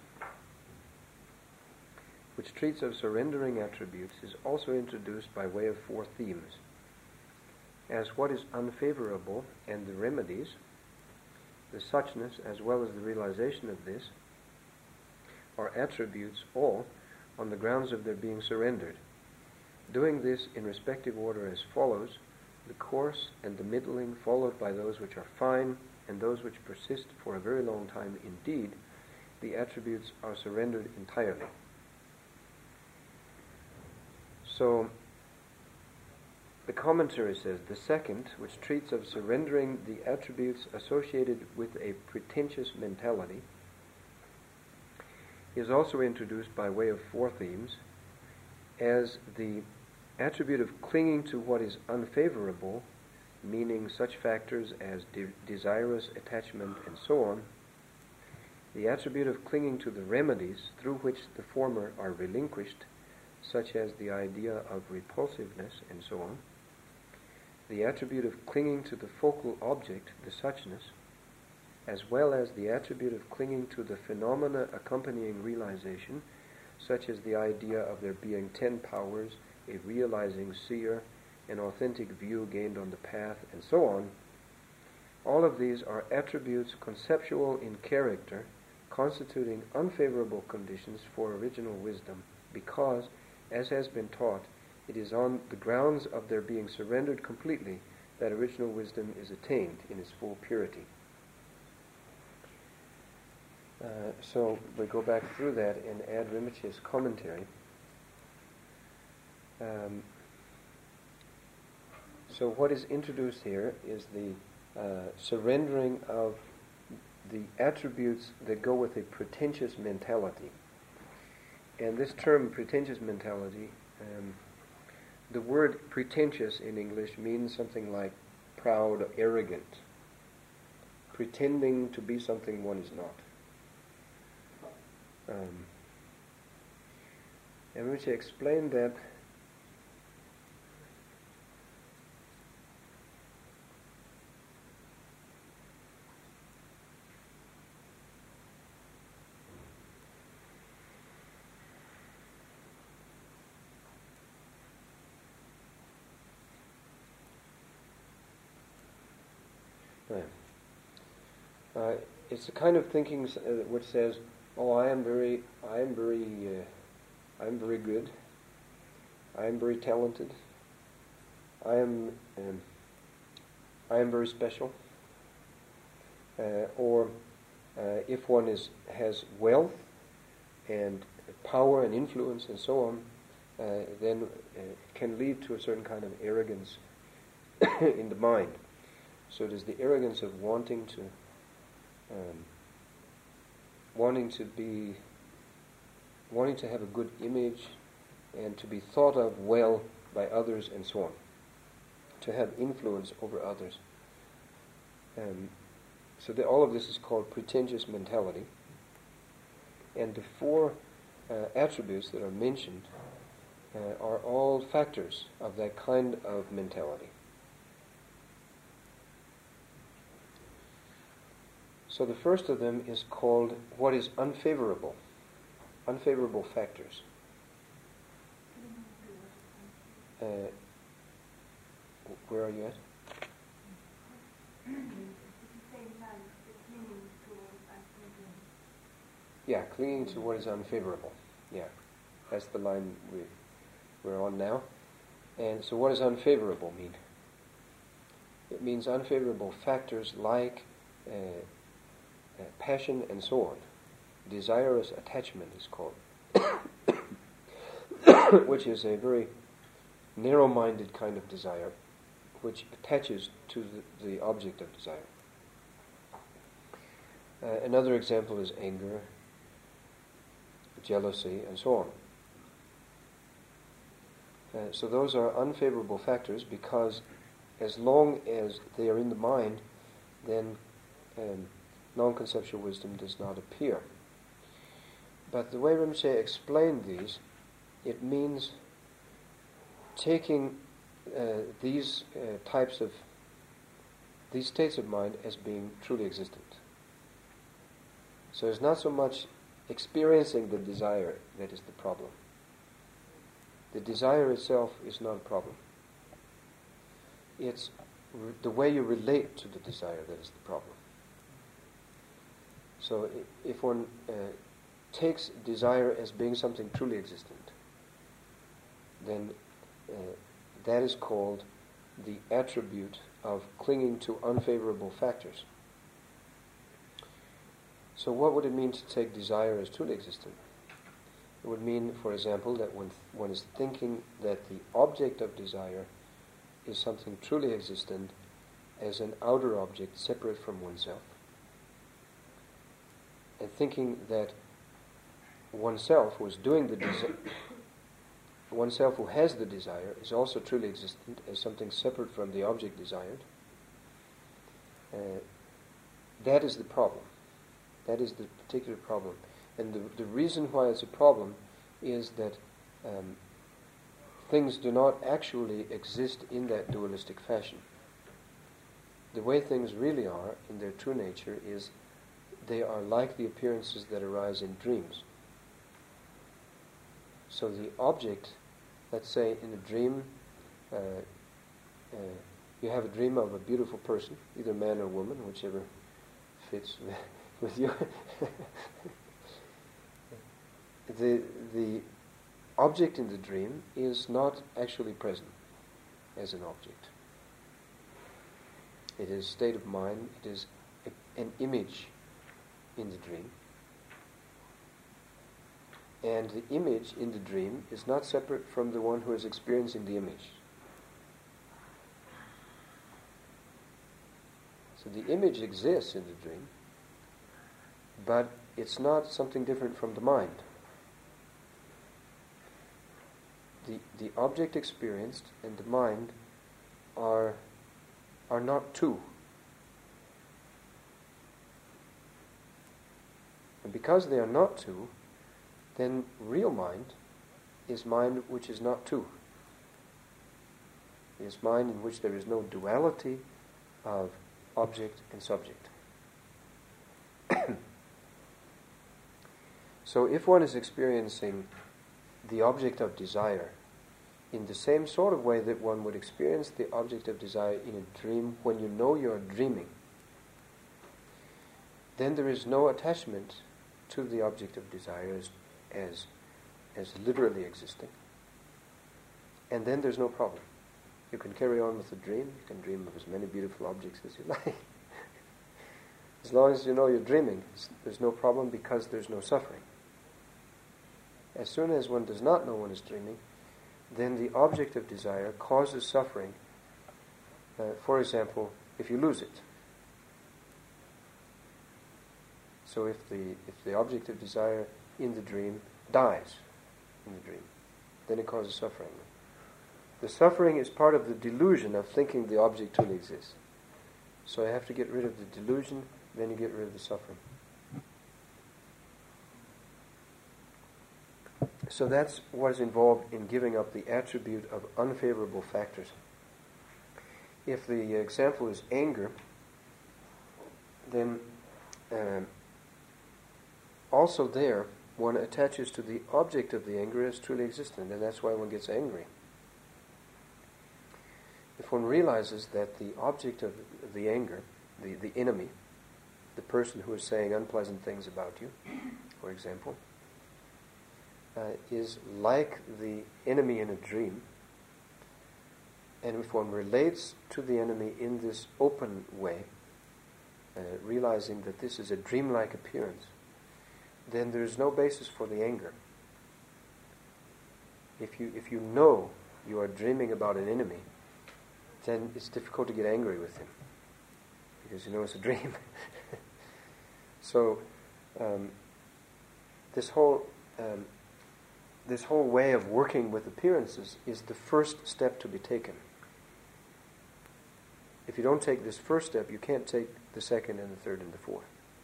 which treats of surrendering attributes, is also introduced by way of four themes. As what is unfavorable and the remedies, the suchness as well as the realization of this, are attributes all on the grounds of their being surrendered. Doing this in respective order as follows: the coarse and the middling, followed by those which are fine, and those which persist for a very long time indeed, the attributes are surrendered entirely. So, the commentary says, the second, which treats of surrendering the attributes associated with a pretentious mentality, is also introduced by way of four themes, as the attribute of clinging to what is unfavorable, meaning such factors as desirous attachment and so on, the attribute of clinging to the remedies through which the former are relinquished, such as the idea of repulsiveness and so on, the attribute of clinging to the focal object, the suchness, as well as the attribute of clinging to the phenomena accompanying realization, such as the idea of there being 10 powers, a realizing seer, an authentic view gained on the path, and so on. All of these are attributes conceptual in character, constituting unfavorable conditions for original wisdom, because, as has been taught, it is on the grounds of their being surrendered completely that original wisdom is attained in its full purity. So we go back through that and add Rinpoche's commentary. So what is introduced here is the surrendering of the attributes that go with a pretentious mentality. And this term, pretentious mentality, the word pretentious in English means something like proud, arrogant, pretending to be something one is not. And Rinpoche explained that It's the kind of thinking which says, "Oh, I am very good. I am very talented. I am very special." Or if one has wealth and power and influence and so on, then it can lead to a certain kind of arrogance in the mind. So it is the arrogance of wanting to have a good image and to be thought of well by others and so on, to have influence over others. So all of this is called pretentious mentality. And the four attributes that are mentioned are all factors of that kind of mentality. So the first of them is called what is unfavorable factors. Where are you at? Yeah, clinging to what is unfavorable. Yeah, that's the line we're on now. And so what does unfavorable mean? It means unfavorable factors like passion and so on. Desirous attachment is called, which is a very narrow-minded kind of desire, which attaches to the object of desire. Another example is anger, jealousy, and so on. So those are unfavorable factors because as long as they are in the mind, then non-conceptual wisdom does not appear. But the way Rinpoche explained these, it means taking these states of mind as being truly existent. So it's not so much experiencing the desire that is the problem. The desire itself is not a problem. It's the way you relate to the desire that is the problem. So if one takes desire as being something truly existent, then that is called the attribute of clinging to unfavorable factors. So what would it mean to take desire as truly existent? It would mean, for example, that when one is thinking that the object of desire is something truly existent as an outer object separate from oneself, and thinking that oneself who is doing the oneself who has the desire is also truly existent as something separate from the object desired, that is the problem. That is the particular problem. And the reason why it's a problem is that things do not actually exist in that dualistic fashion. The way things really are in their true nature is they are like the appearances that arise in dreams. So the object, let's say in a dream, you have a dream of a beautiful person, either man or woman, whichever fits with you. The object in the dream is not actually present as an object. It is state of mind, it is an image in the dream. And the image in the dream is not separate from the one who is experiencing the image. So the image exists in the dream, but it's not something different from the mind. The object experienced and the mind are not two. And because they are not two, then real mind is mind which is not two. It is mind in which there is no duality of object and subject. So if one is experiencing the object of desire in the same sort of way that one would experience the object of desire in a dream when you know you are dreaming, then there is no attachment to the object of desire as literally existing. And then there's no problem. You can carry on with the dream. You can dream of as many beautiful objects as you like. As long as you know you're dreaming, there's no problem because there's no suffering. As soon as one does not know one is dreaming, then the object of desire causes suffering. For example, if you lose it. So if the object of desire in the dream dies in the dream, then it causes suffering. The suffering is part of the delusion of thinking the object truly exists. So you have to get rid of the delusion, then you get rid of the suffering. So that's what is involved in giving up the attribute of unfavorable factors. If the example is anger, then also there one attaches to the object of the anger as truly existent, and that's why one gets angry. If one realizes that the object of the anger, the enemy, the person who is saying unpleasant things about you, for example, is like the enemy in a dream, and if one relates to the enemy in this open way, realizing that this is a dreamlike appearance, then there is no basis for the anger. If you know you are dreaming about an enemy, then it's difficult to get angry with him, because you know it's a dream. So this whole way of working with appearances is the first step to be taken. If you don't take this first step, you can't take the second and the third and the fourth.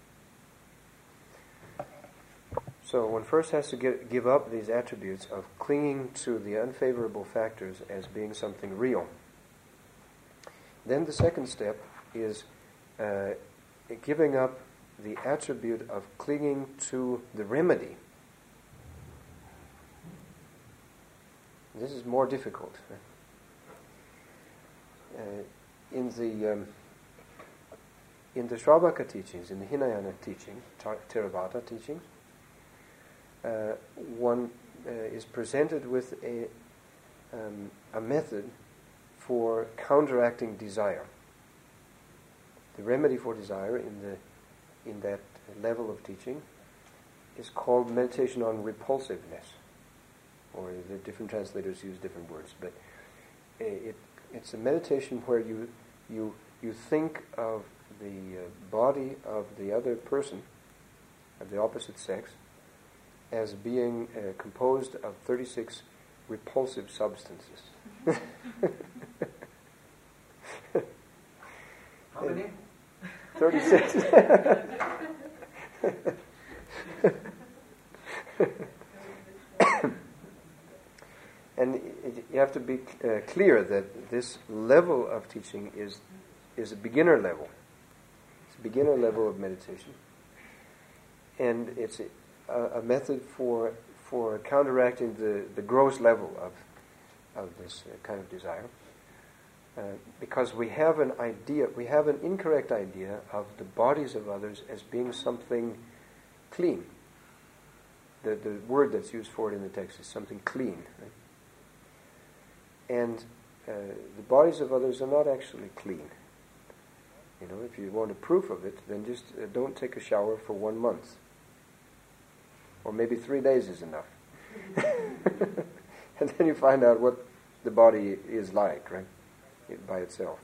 So one first has to give up these attributes of clinging to the unfavorable factors as being something real. Then the second step is giving up the attribute of clinging to the remedy. This is more difficult. In the Shravaka teachings, in the Hinayana teaching, Theravada teachings, one is presented with a method for counteracting desire. The remedy for desire in that level of teaching is called meditation on repulsiveness, or the different translators use different words, but it's a meditation where you think of the body of the other person, of the opposite sex, as being composed of 36 repulsive substances. How many? 36. And you have to be clear that this level of teaching is a beginner level. It's a beginner level of meditation. And it's a method for counteracting the gross level of this kind of desire. Because we have an incorrect idea of the bodies of others as being something clean. The word that's used for it in the text is something clean. Right? And the bodies of others are not actually clean. You know, if you want a proof of it, then just don't take a shower for 1 month. Or maybe 3 days is enough. And then you find out what the body is like, right? By itself.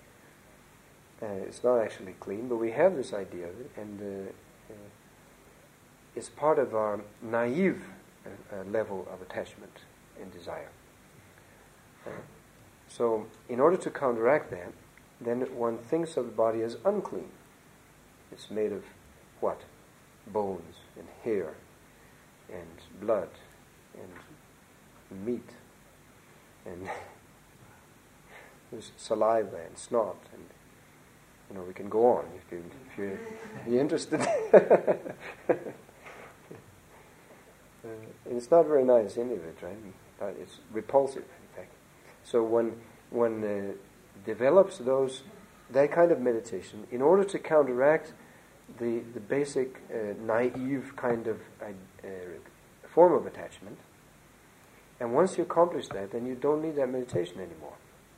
It's not actually clean, but we have this idea of it, and it's part of our naive level of attachment and desire. So, in order to counteract that, then one thinks of the body as unclean. It's made of what? Bones and hair and blood and meat and there's saliva and snot, and we can go on if you're interested. And it's not very nice, any of it, right? It's repulsive, in fact. So one develops that kind of meditation in order to counteract the basic naive kind of form of attachment. And once you accomplish that, then you don't need that meditation anymore.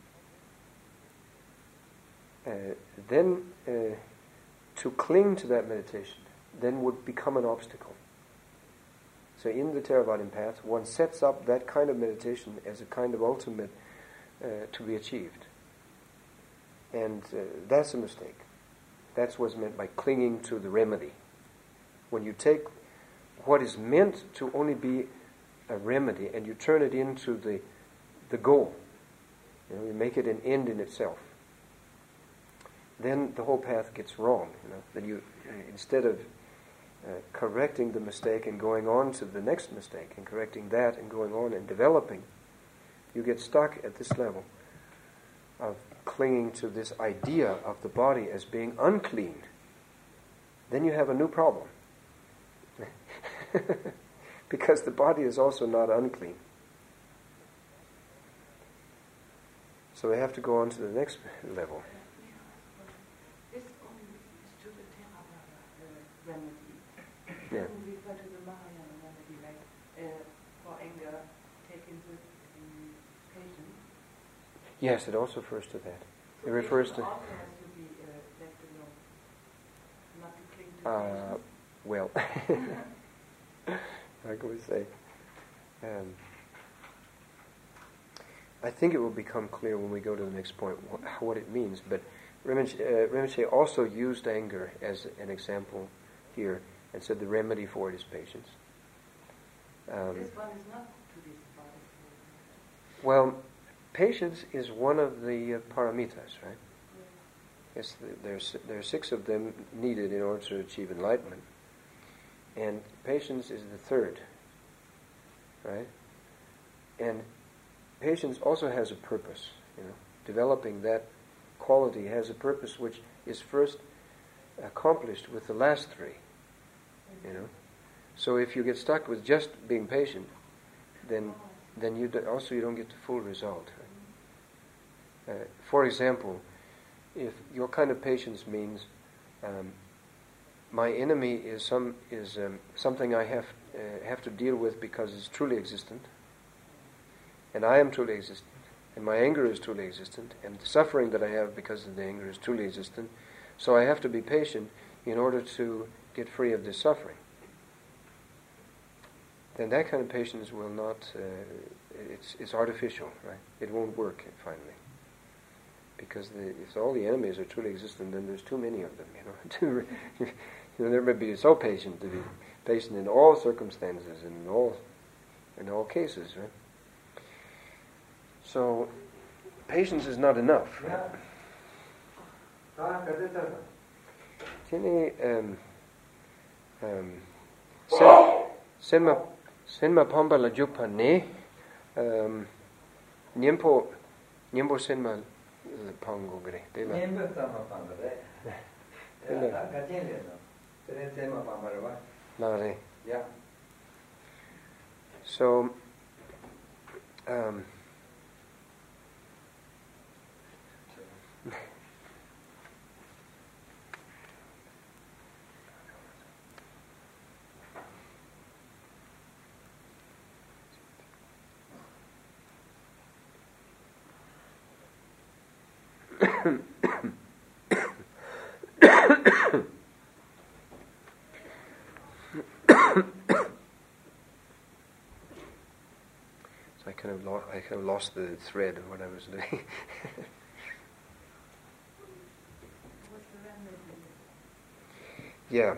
Then to cling to that meditation then would become an obstacle. So in the Theravadan path, one sets up that kind of meditation as a kind of ultimate to be achieved. And that's a mistake. That's what's meant by clinging to the remedy. When you take what is meant to only be a remedy and you turn it into the goal, you make it an end in itself, then the whole path gets wrong. Then you, instead of correcting the mistake and going on to the next mistake and correcting that and going on and developing, you get stuck at this level of clinging to this idea of the body as being unclean. Then you have a new problem. Because the body is also not unclean. So we have to go on to the next level. This only is to the Theravada remedy. Yeah. When we refer to the Mahayana remedy, like for anger, taking the patient. Yes, it also refers to that. It refers to... Also has to be left alone, not to cling to patients. Well, how can we say? I think it will become clear when we go to the next point what it means. But Rinpoche also used anger as an example here and said the remedy for it is patience. This one is not to this body. Well, patience is one of the paramitas, right? Yes, there are 6 of them needed in order to achieve enlightenment. And patience is the third, right? And patience also has a purpose, Developing that quality has a purpose which is first accomplished with the last 3, So if you get stuck with just being patient, then you don't get the full result. Right? For example, if your kind of patience means my enemy is something I have to deal with because it's truly existent, and I am truly existent, and my anger is truly existent, and the suffering that I have because of the anger is truly existent, so I have to be patient in order to get free of this suffering. Then that kind of patience will not, it's artificial, right? It won't work finally. Because if all the enemies are truly existent, then there's too many of them, there may be so patient to be patient in all circumstances and in all cases, right? So patience is not enough, right? Tiene senma pamba la jupa ne niempo senma pango gre de la Nare. Yeah. So I kind of lost the thread of what I was doing. What's the remedy? Yeah.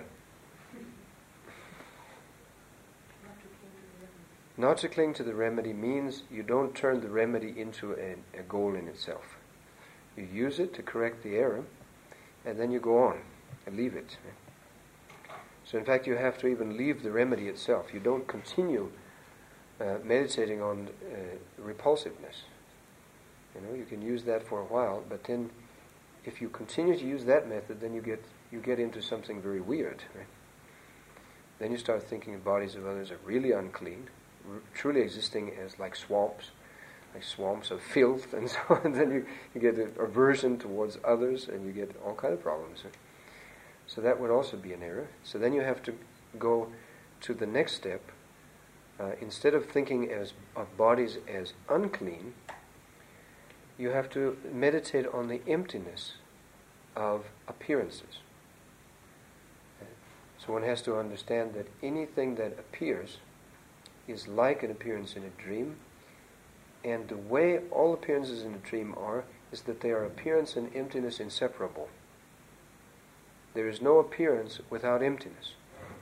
Not to cling Not to cling to to the remedy. the remedy means you don't turn the remedy into a goal in itself. You use it to correct the error, and then you go on and leave it. So in fact, you have to even leave the remedy itself. You don't continue meditating on repulsiveness. You can use that for a while, but then if you continue to use that method, then you get into something very weird. Right? Then you start thinking the bodies of others are really unclean, truly existing as like swamps of filth, and so on. Then you get an aversion towards others, and you get all kind of problems. Right? So that would also be an error. So then you have to go to the next step. Instead of thinking of bodies as unclean, you have to meditate on the emptiness of appearances. So one has to understand that anything that appears is like an appearance in a dream, and the way all appearances in a dream are is that they are appearance and emptiness inseparable. There is no appearance without emptiness.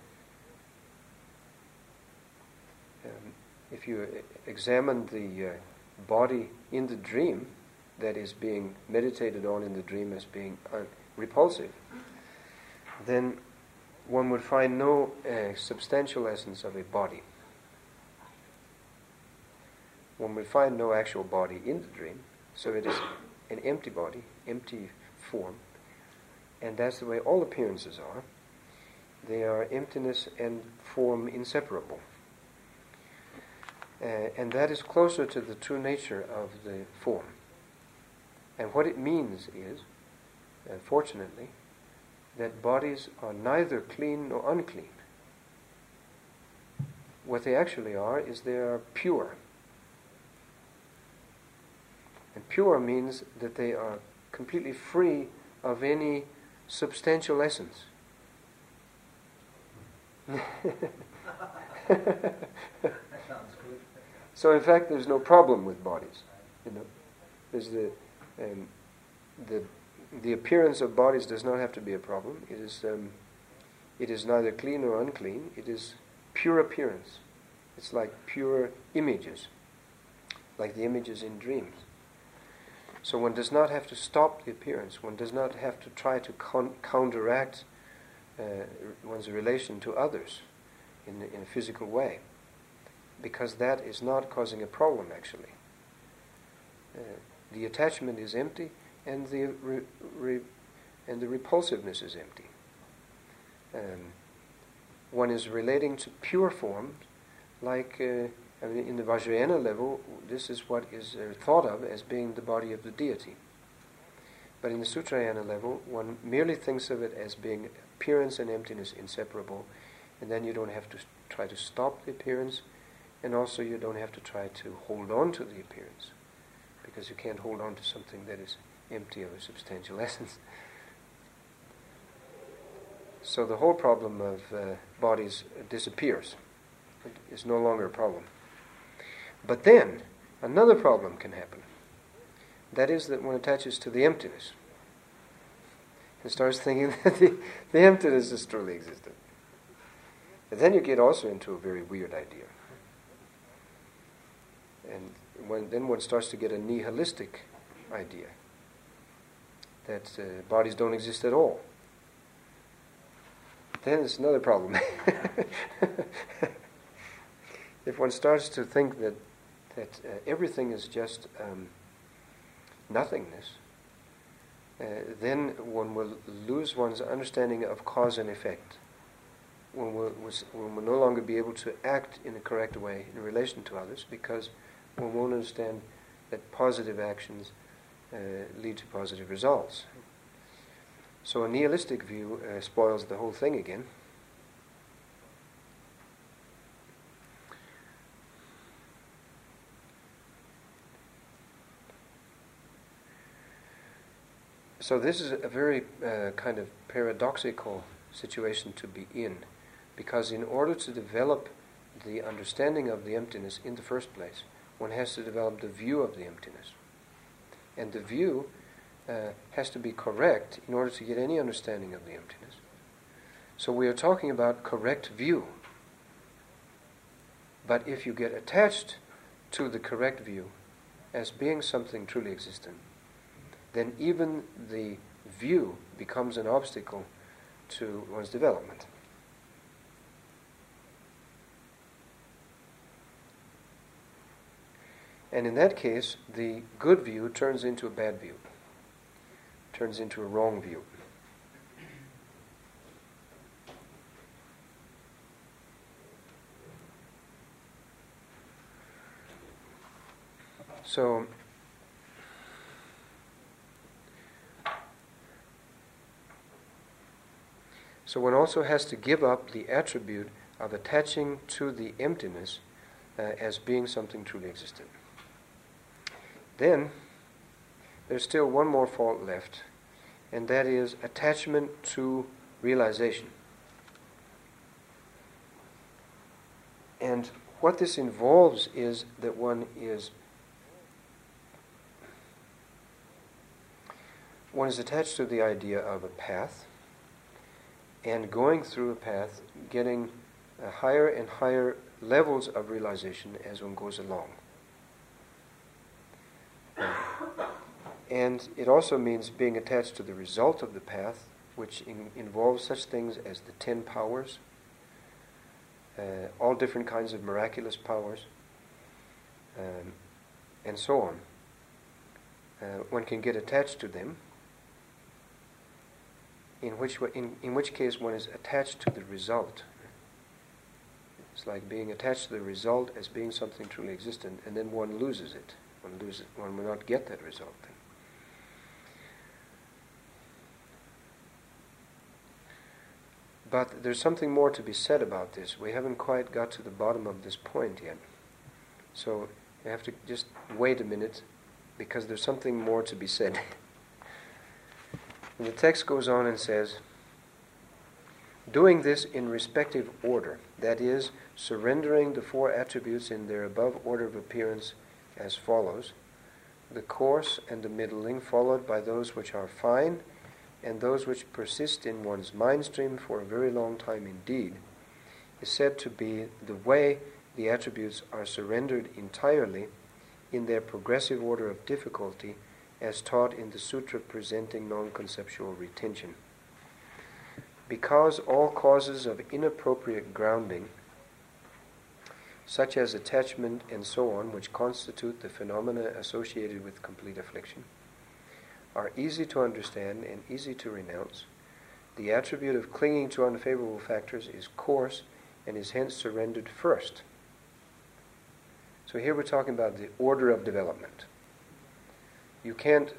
If you examine the body in the dream that is being meditated on in the dream as being repulsive, then one would find no substantial essence of a body. One would find no actual body in the dream, so it is an empty body, empty form, and that's the way all appearances are. They are emptiness and form inseparable. And that is closer to the true nature of the form. And what it means is, fortunately, that bodies are neither clean nor unclean. What they actually are is they are pure. And pure means that they are completely free of any substantial essence. So in fact, there's no problem with bodies. There's the appearance of bodies does not have to be a problem. It is neither clean nor unclean. It is pure appearance. It's like pure images, like the images in dreams. So one does not have to stop the appearance. One does not have to try to counteract one's relation to others in a physical way, because that is not causing a problem, actually. The attachment is empty, and the repulsiveness is empty. One is relating to pure forms, like in the Vajrayana level, this is what is thought of as being the body of the deity. But in the Sutrayana level, one merely thinks of it as being appearance and emptiness inseparable, and then you don't have to try to stop the appearance, and also you don't have to try to hold on to the appearance, because you can't hold on to something that is empty of a substantial essence. So the whole problem of bodies disappears. It is no longer a problem. But then, another problem can happen. That is that one attaches to the emptiness and starts thinking that the emptiness is truly existent. And then you get also into a very weird idea. And then one starts to get a nihilistic idea that bodies don't exist at all. Then it's another problem. If one starts to think that everything is just nothingness, then one will lose one's understanding of cause and effect. One will no longer be able to act in a correct way in relation to others, because one won't understand that positive actions lead to positive results. So a nihilistic view spoils the whole thing again. So this is a very kind of paradoxical situation to be in, because in order to develop the understanding of the emptiness in the first place, one has to develop the view of the emptiness. And the view has to be correct in order to get any understanding of the emptiness. So we are talking about correct view. But if you get attached to the correct view as being something truly existent, then even the view becomes an obstacle to one's development. And in that case, the good view turns into a bad view, turns into a wrong view. So, So one also has to give up the attribute of attaching to the emptiness as being something truly existent. Then, there's still one more fault left, and that is attachment to realization. And what this involves is that one is attached to the idea of a path, and going through a path, getting higher and higher levels of realization as one goes along. And it also means being attached to the result of the path, which involves such things as the 10 powers, all different kinds of miraculous powers, and so on. One can get attached to them, in which case one is attached to the result. It's like being attached to the result as being something truly existent, and then one loses it. One will not get that result then. But there's something more to be said about this. We haven't quite got to the bottom of this point yet. So you have to just wait a minute, because there's something more to be said. And the text goes on and says, doing this in respective order, that is, surrendering the 4 attributes in their above order of appearance as follows: the coarse and the middling, followed by those which are fine, and those which persist in one's mind stream for a very long time indeed, is said to be the way the attributes are surrendered entirely in their progressive order of difficulty, as taught in the sutra presenting non-conceptual retention. Because all causes of inappropriate grounding, such as attachment and so on, which constitute the phenomena associated with complete affliction, are easy to understand and easy to renounce, the attribute of clinging to unfavorable factors is coarse and is hence surrendered first. So here we're talking about the order of development. You can't,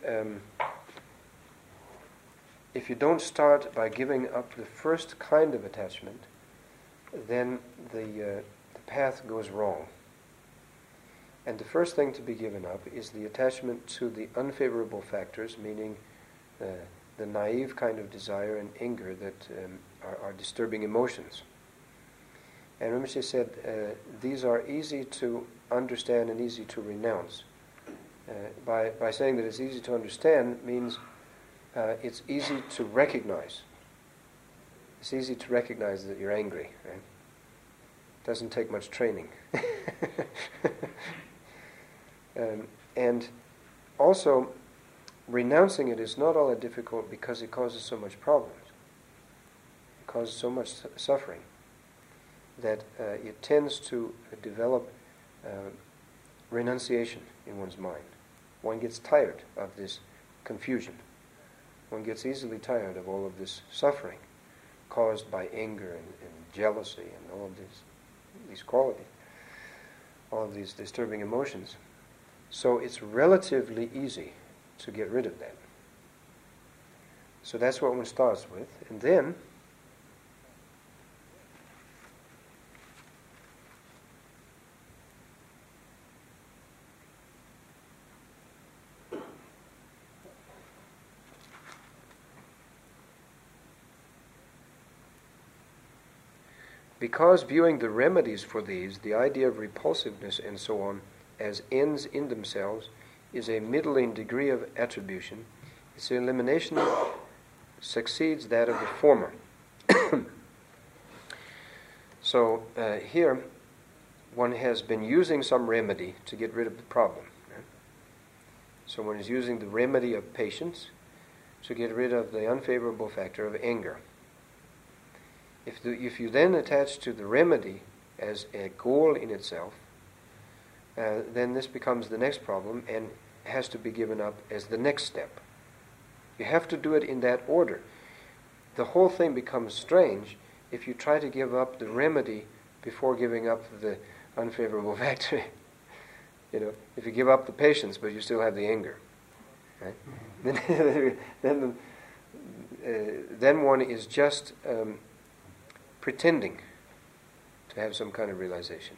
if you don't start by giving up the first kind of attachment, then the path goes wrong. And the first thing to be given up is the attachment to the unfavorable factors, meaning the naive kind of desire and anger that are disturbing emotions. And Rinpoche said these are easy to understand and easy to renounce. By saying that it's easy to understand means it's easy to recognize. It's easy to recognize that you're angry, right? Doesn't take much training. And also, renouncing it is not all that difficult because it causes so much problems. It causes so much suffering that it tends to develop renunciation in one's mind. One gets tired of this confusion. One gets easily tired of all of this suffering caused by anger and jealousy and all of these qualities, all of these disturbing emotions. So it's relatively easy to get rid of that. So that's what one starts with. And then because viewing the remedies for these, the idea of repulsiveness and so on, as ends in themselves, is a middling degree of attribution, its elimination succeeds that of the former. So here, one has been using some remedy to get rid of the problem. Right? So one is using the remedy of patience to get rid of the unfavorable factor of anger. If you then attach to the remedy as a goal in itself, then this becomes the next problem and has to be given up as the next step. You have to do it in that order. The whole thing becomes strange if you try to give up the remedy before giving up the unfavorable factor. If you give up the patience but you still have the anger, right? Then then one is just pretending to have some kind of realization.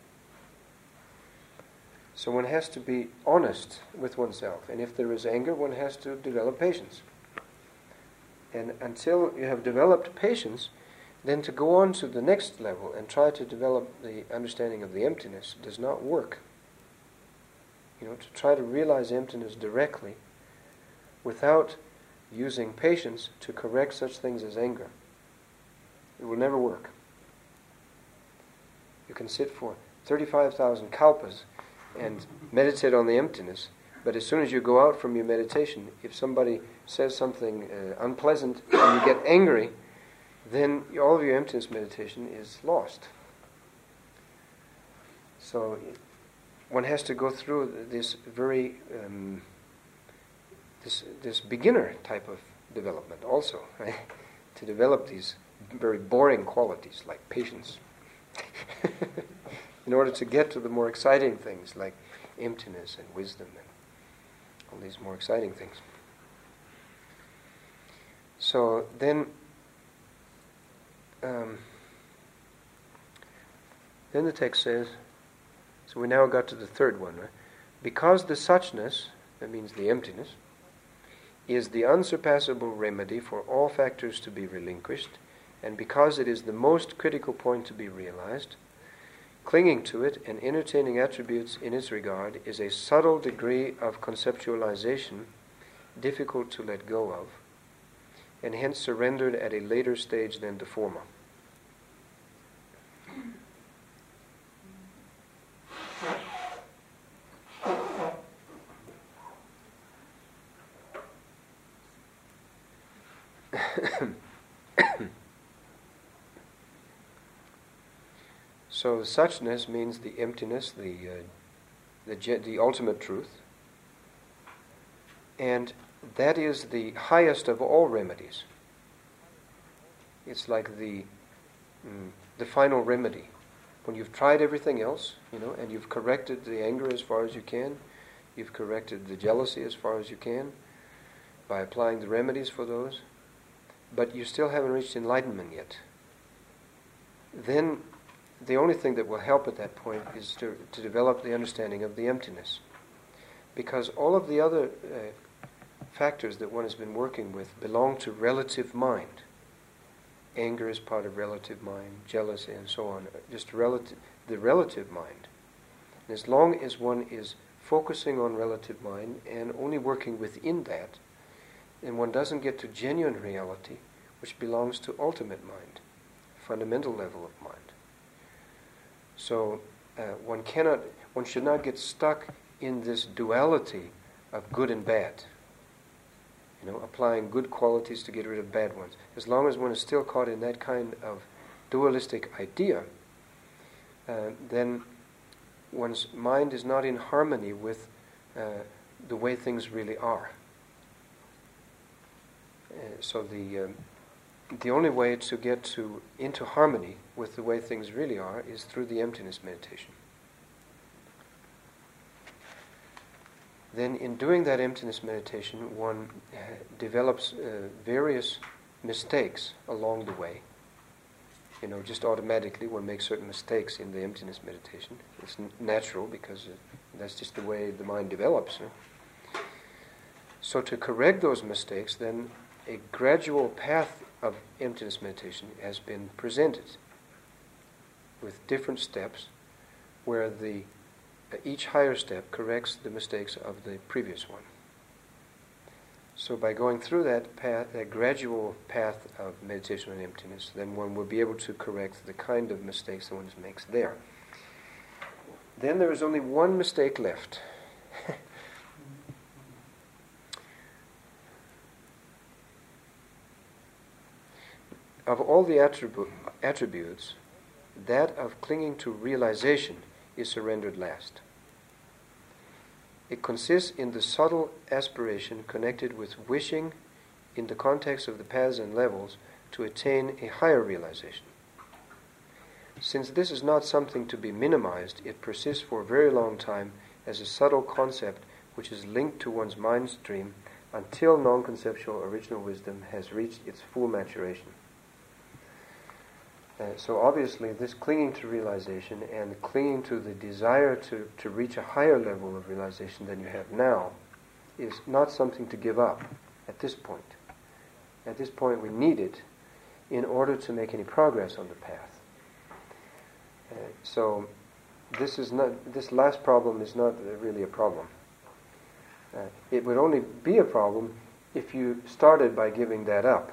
So one has to be honest with oneself, and if there is anger, one has to develop patience. And until you have developed patience, then to go on to the next level and try to develop the understanding of the emptiness does not work. To try to realize emptiness directly without using patience to correct such things as anger, it will never work. You can sit for 35,000 kalpas and meditate on the emptiness, but as soon as you go out from your meditation, if somebody says something unpleasant and you get angry, then all of your emptiness meditation is lost. So one has to go through this very this beginner type of development also, right? To develop these very boring qualities like patience. In order to get to the more exciting things like emptiness and wisdom and all these more exciting things. So then the text says, so we now got to the third one, right? Because the suchness, that means the emptiness, is the unsurpassable remedy for all factors to be relinquished, and because it is the most critical point to be realized, clinging to it and entertaining attributes in its regard is a subtle degree of conceptualization difficult to let go of, and hence surrendered at a later stage than the former. So suchness means the emptiness, the ultimate truth, and that is the highest of all remedies. It's like the final remedy. When you've tried everything else, and you've corrected the anger as far as you can, you've corrected the jealousy as far as you can, by applying the remedies for those, but you still haven't reached enlightenment yet, then the only thing that will help at that point is to develop the understanding of the emptiness. Because all of the other factors that one has been working with belong to relative mind. Anger is part of relative mind, jealousy and so on, just the relative mind. And as long as one is focusing on relative mind and only working within that, then one doesn't get to genuine reality, which belongs to ultimate mind, fundamental level of mind. So one should not get stuck in this duality of good and bad. Applying good qualities to get rid of bad ones. As long as one is still caught in that kind of dualistic idea, then one's mind is not in harmony with the way things really are. So the only way to get into harmony with the way things really are is through the emptiness meditation. Then in doing that emptiness meditation, one develops various mistakes along the way. Just automatically one makes certain mistakes in the emptiness meditation. It's natural because that's just the way the mind develops. So to correct those mistakes, then a gradual path of emptiness meditation has been presented with different steps where each higher step corrects the mistakes of the previous one. So by going through that path, that gradual path of meditation on emptiness, then one will be able to correct the kind of mistakes that one makes there. Then there is only one mistake left. Of all the attributes, that of clinging to realization is surrendered last. It consists in the subtle aspiration connected with wishing, in the context of the paths and levels, to attain a higher realization. Since this is not something to be minimized, it persists for a very long time as a subtle concept which is linked to one's mind stream until non-conceptual original wisdom has reached its full maturation. So obviously this clinging to realization and clinging to the desire to reach a higher level of realization than you have now is not something to give up at this point. At this point we need it in order to make any progress on the path. So this last problem is not really a problem. It would only be a problem if you started by giving that up.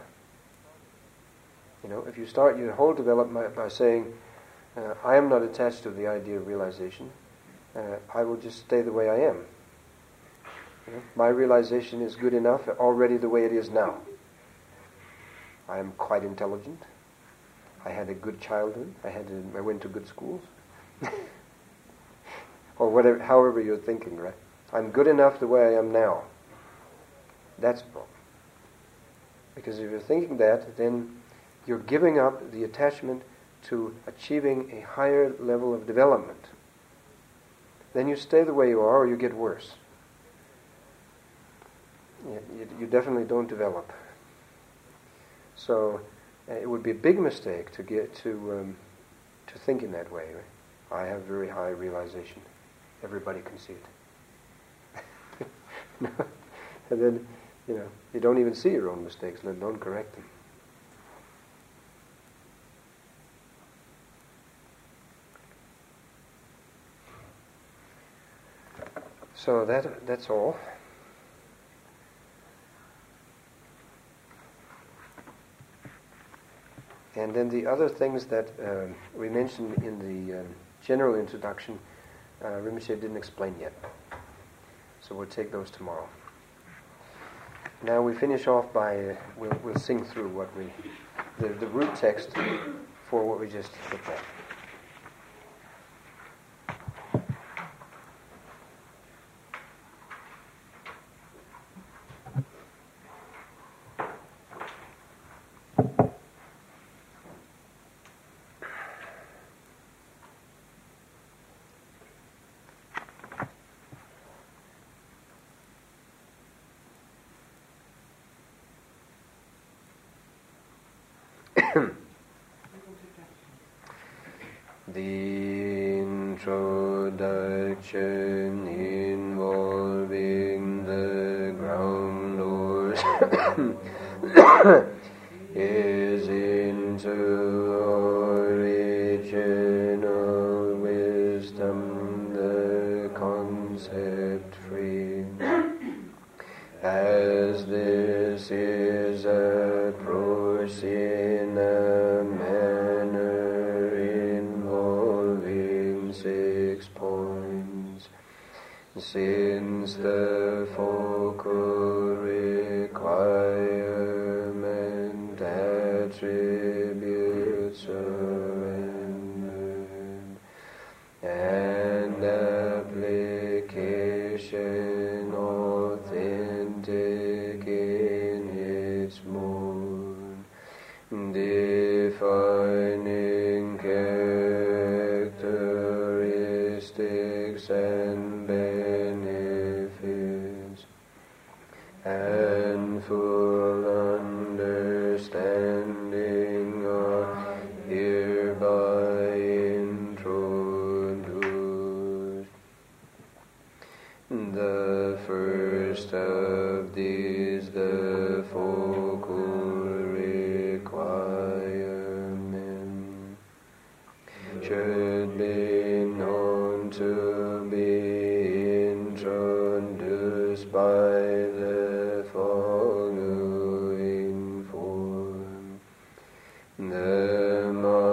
If you start your whole development by saying, I am not attached to the idea of realization, I will just stay the way I am. My realization is good enough already the way it is now. I am quite intelligent. I had a good childhood. I went to good schools. Or whatever, however you're thinking, right? I'm good enough the way I am now. That's the problem. Because if you're thinking that, then you're giving up the attachment to achieving a higher level of development. Then you stay the way you are, or you get worse. You definitely don't develop. So it would be a big mistake to get to think in that way. Right? I have very high realization. Everybody can see it. And then, you don't even see your own mistakes, let alone correct them. So that's all. And then the other things that we mentioned in the general introduction, Rinpoche didn't explain yet. So we'll take those tomorrow. Now we finish off by, we'll sing through the root text for what we just looked at. The introduction involving the ground doors is into original wisdom, the concept free. As this is approached in a manner involving 6 points, since the focal requirement attributes surrendered, and application authentic in its mode, defining characteristics and benefits, and full understanding are hereby introduced. The first of these, the focal requirement, should be known to be introduced by the following form. The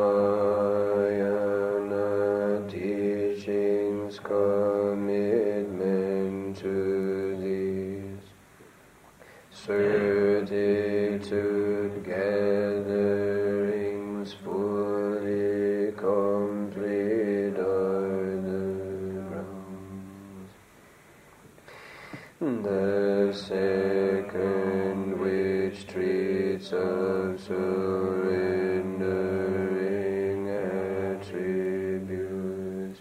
Mahayana teachings commitment to these, certitude gatherings fully complete are the grounds. The second, which treats of surrendering attributes,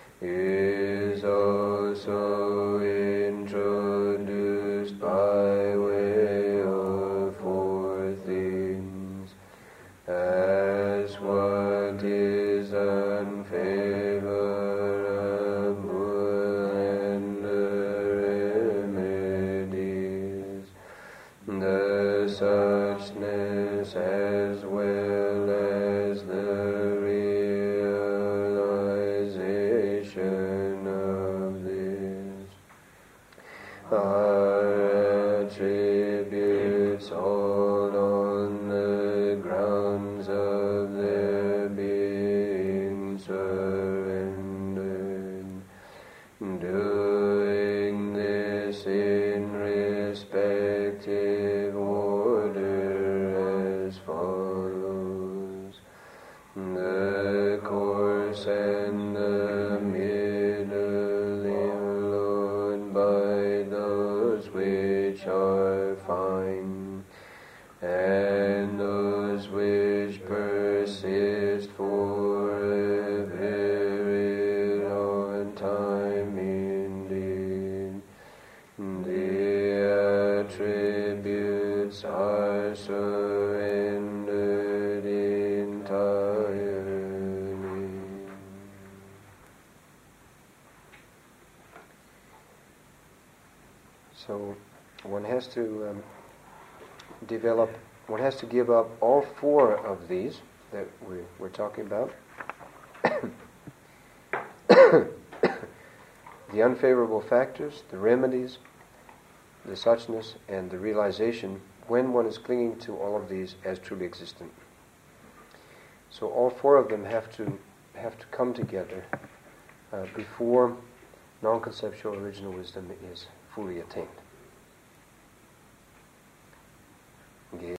is also introduced by unfavorable and remedies, the suchness as well as the realization of this are attributes all on the grounds of their being surrendered. Doing this in respective order as follows: the course and the middle employed by those which are fine, and those which persist for a very long time indeed. The attributes are surrendered entirely. So one has to one has to give up all four of these that we're talking about. The unfavorable factors, the remedies, the suchness, and the realization, when one is clinging to all of these as truly existent. So all four of them have to come together before non-conceptual original wisdom is fully attained.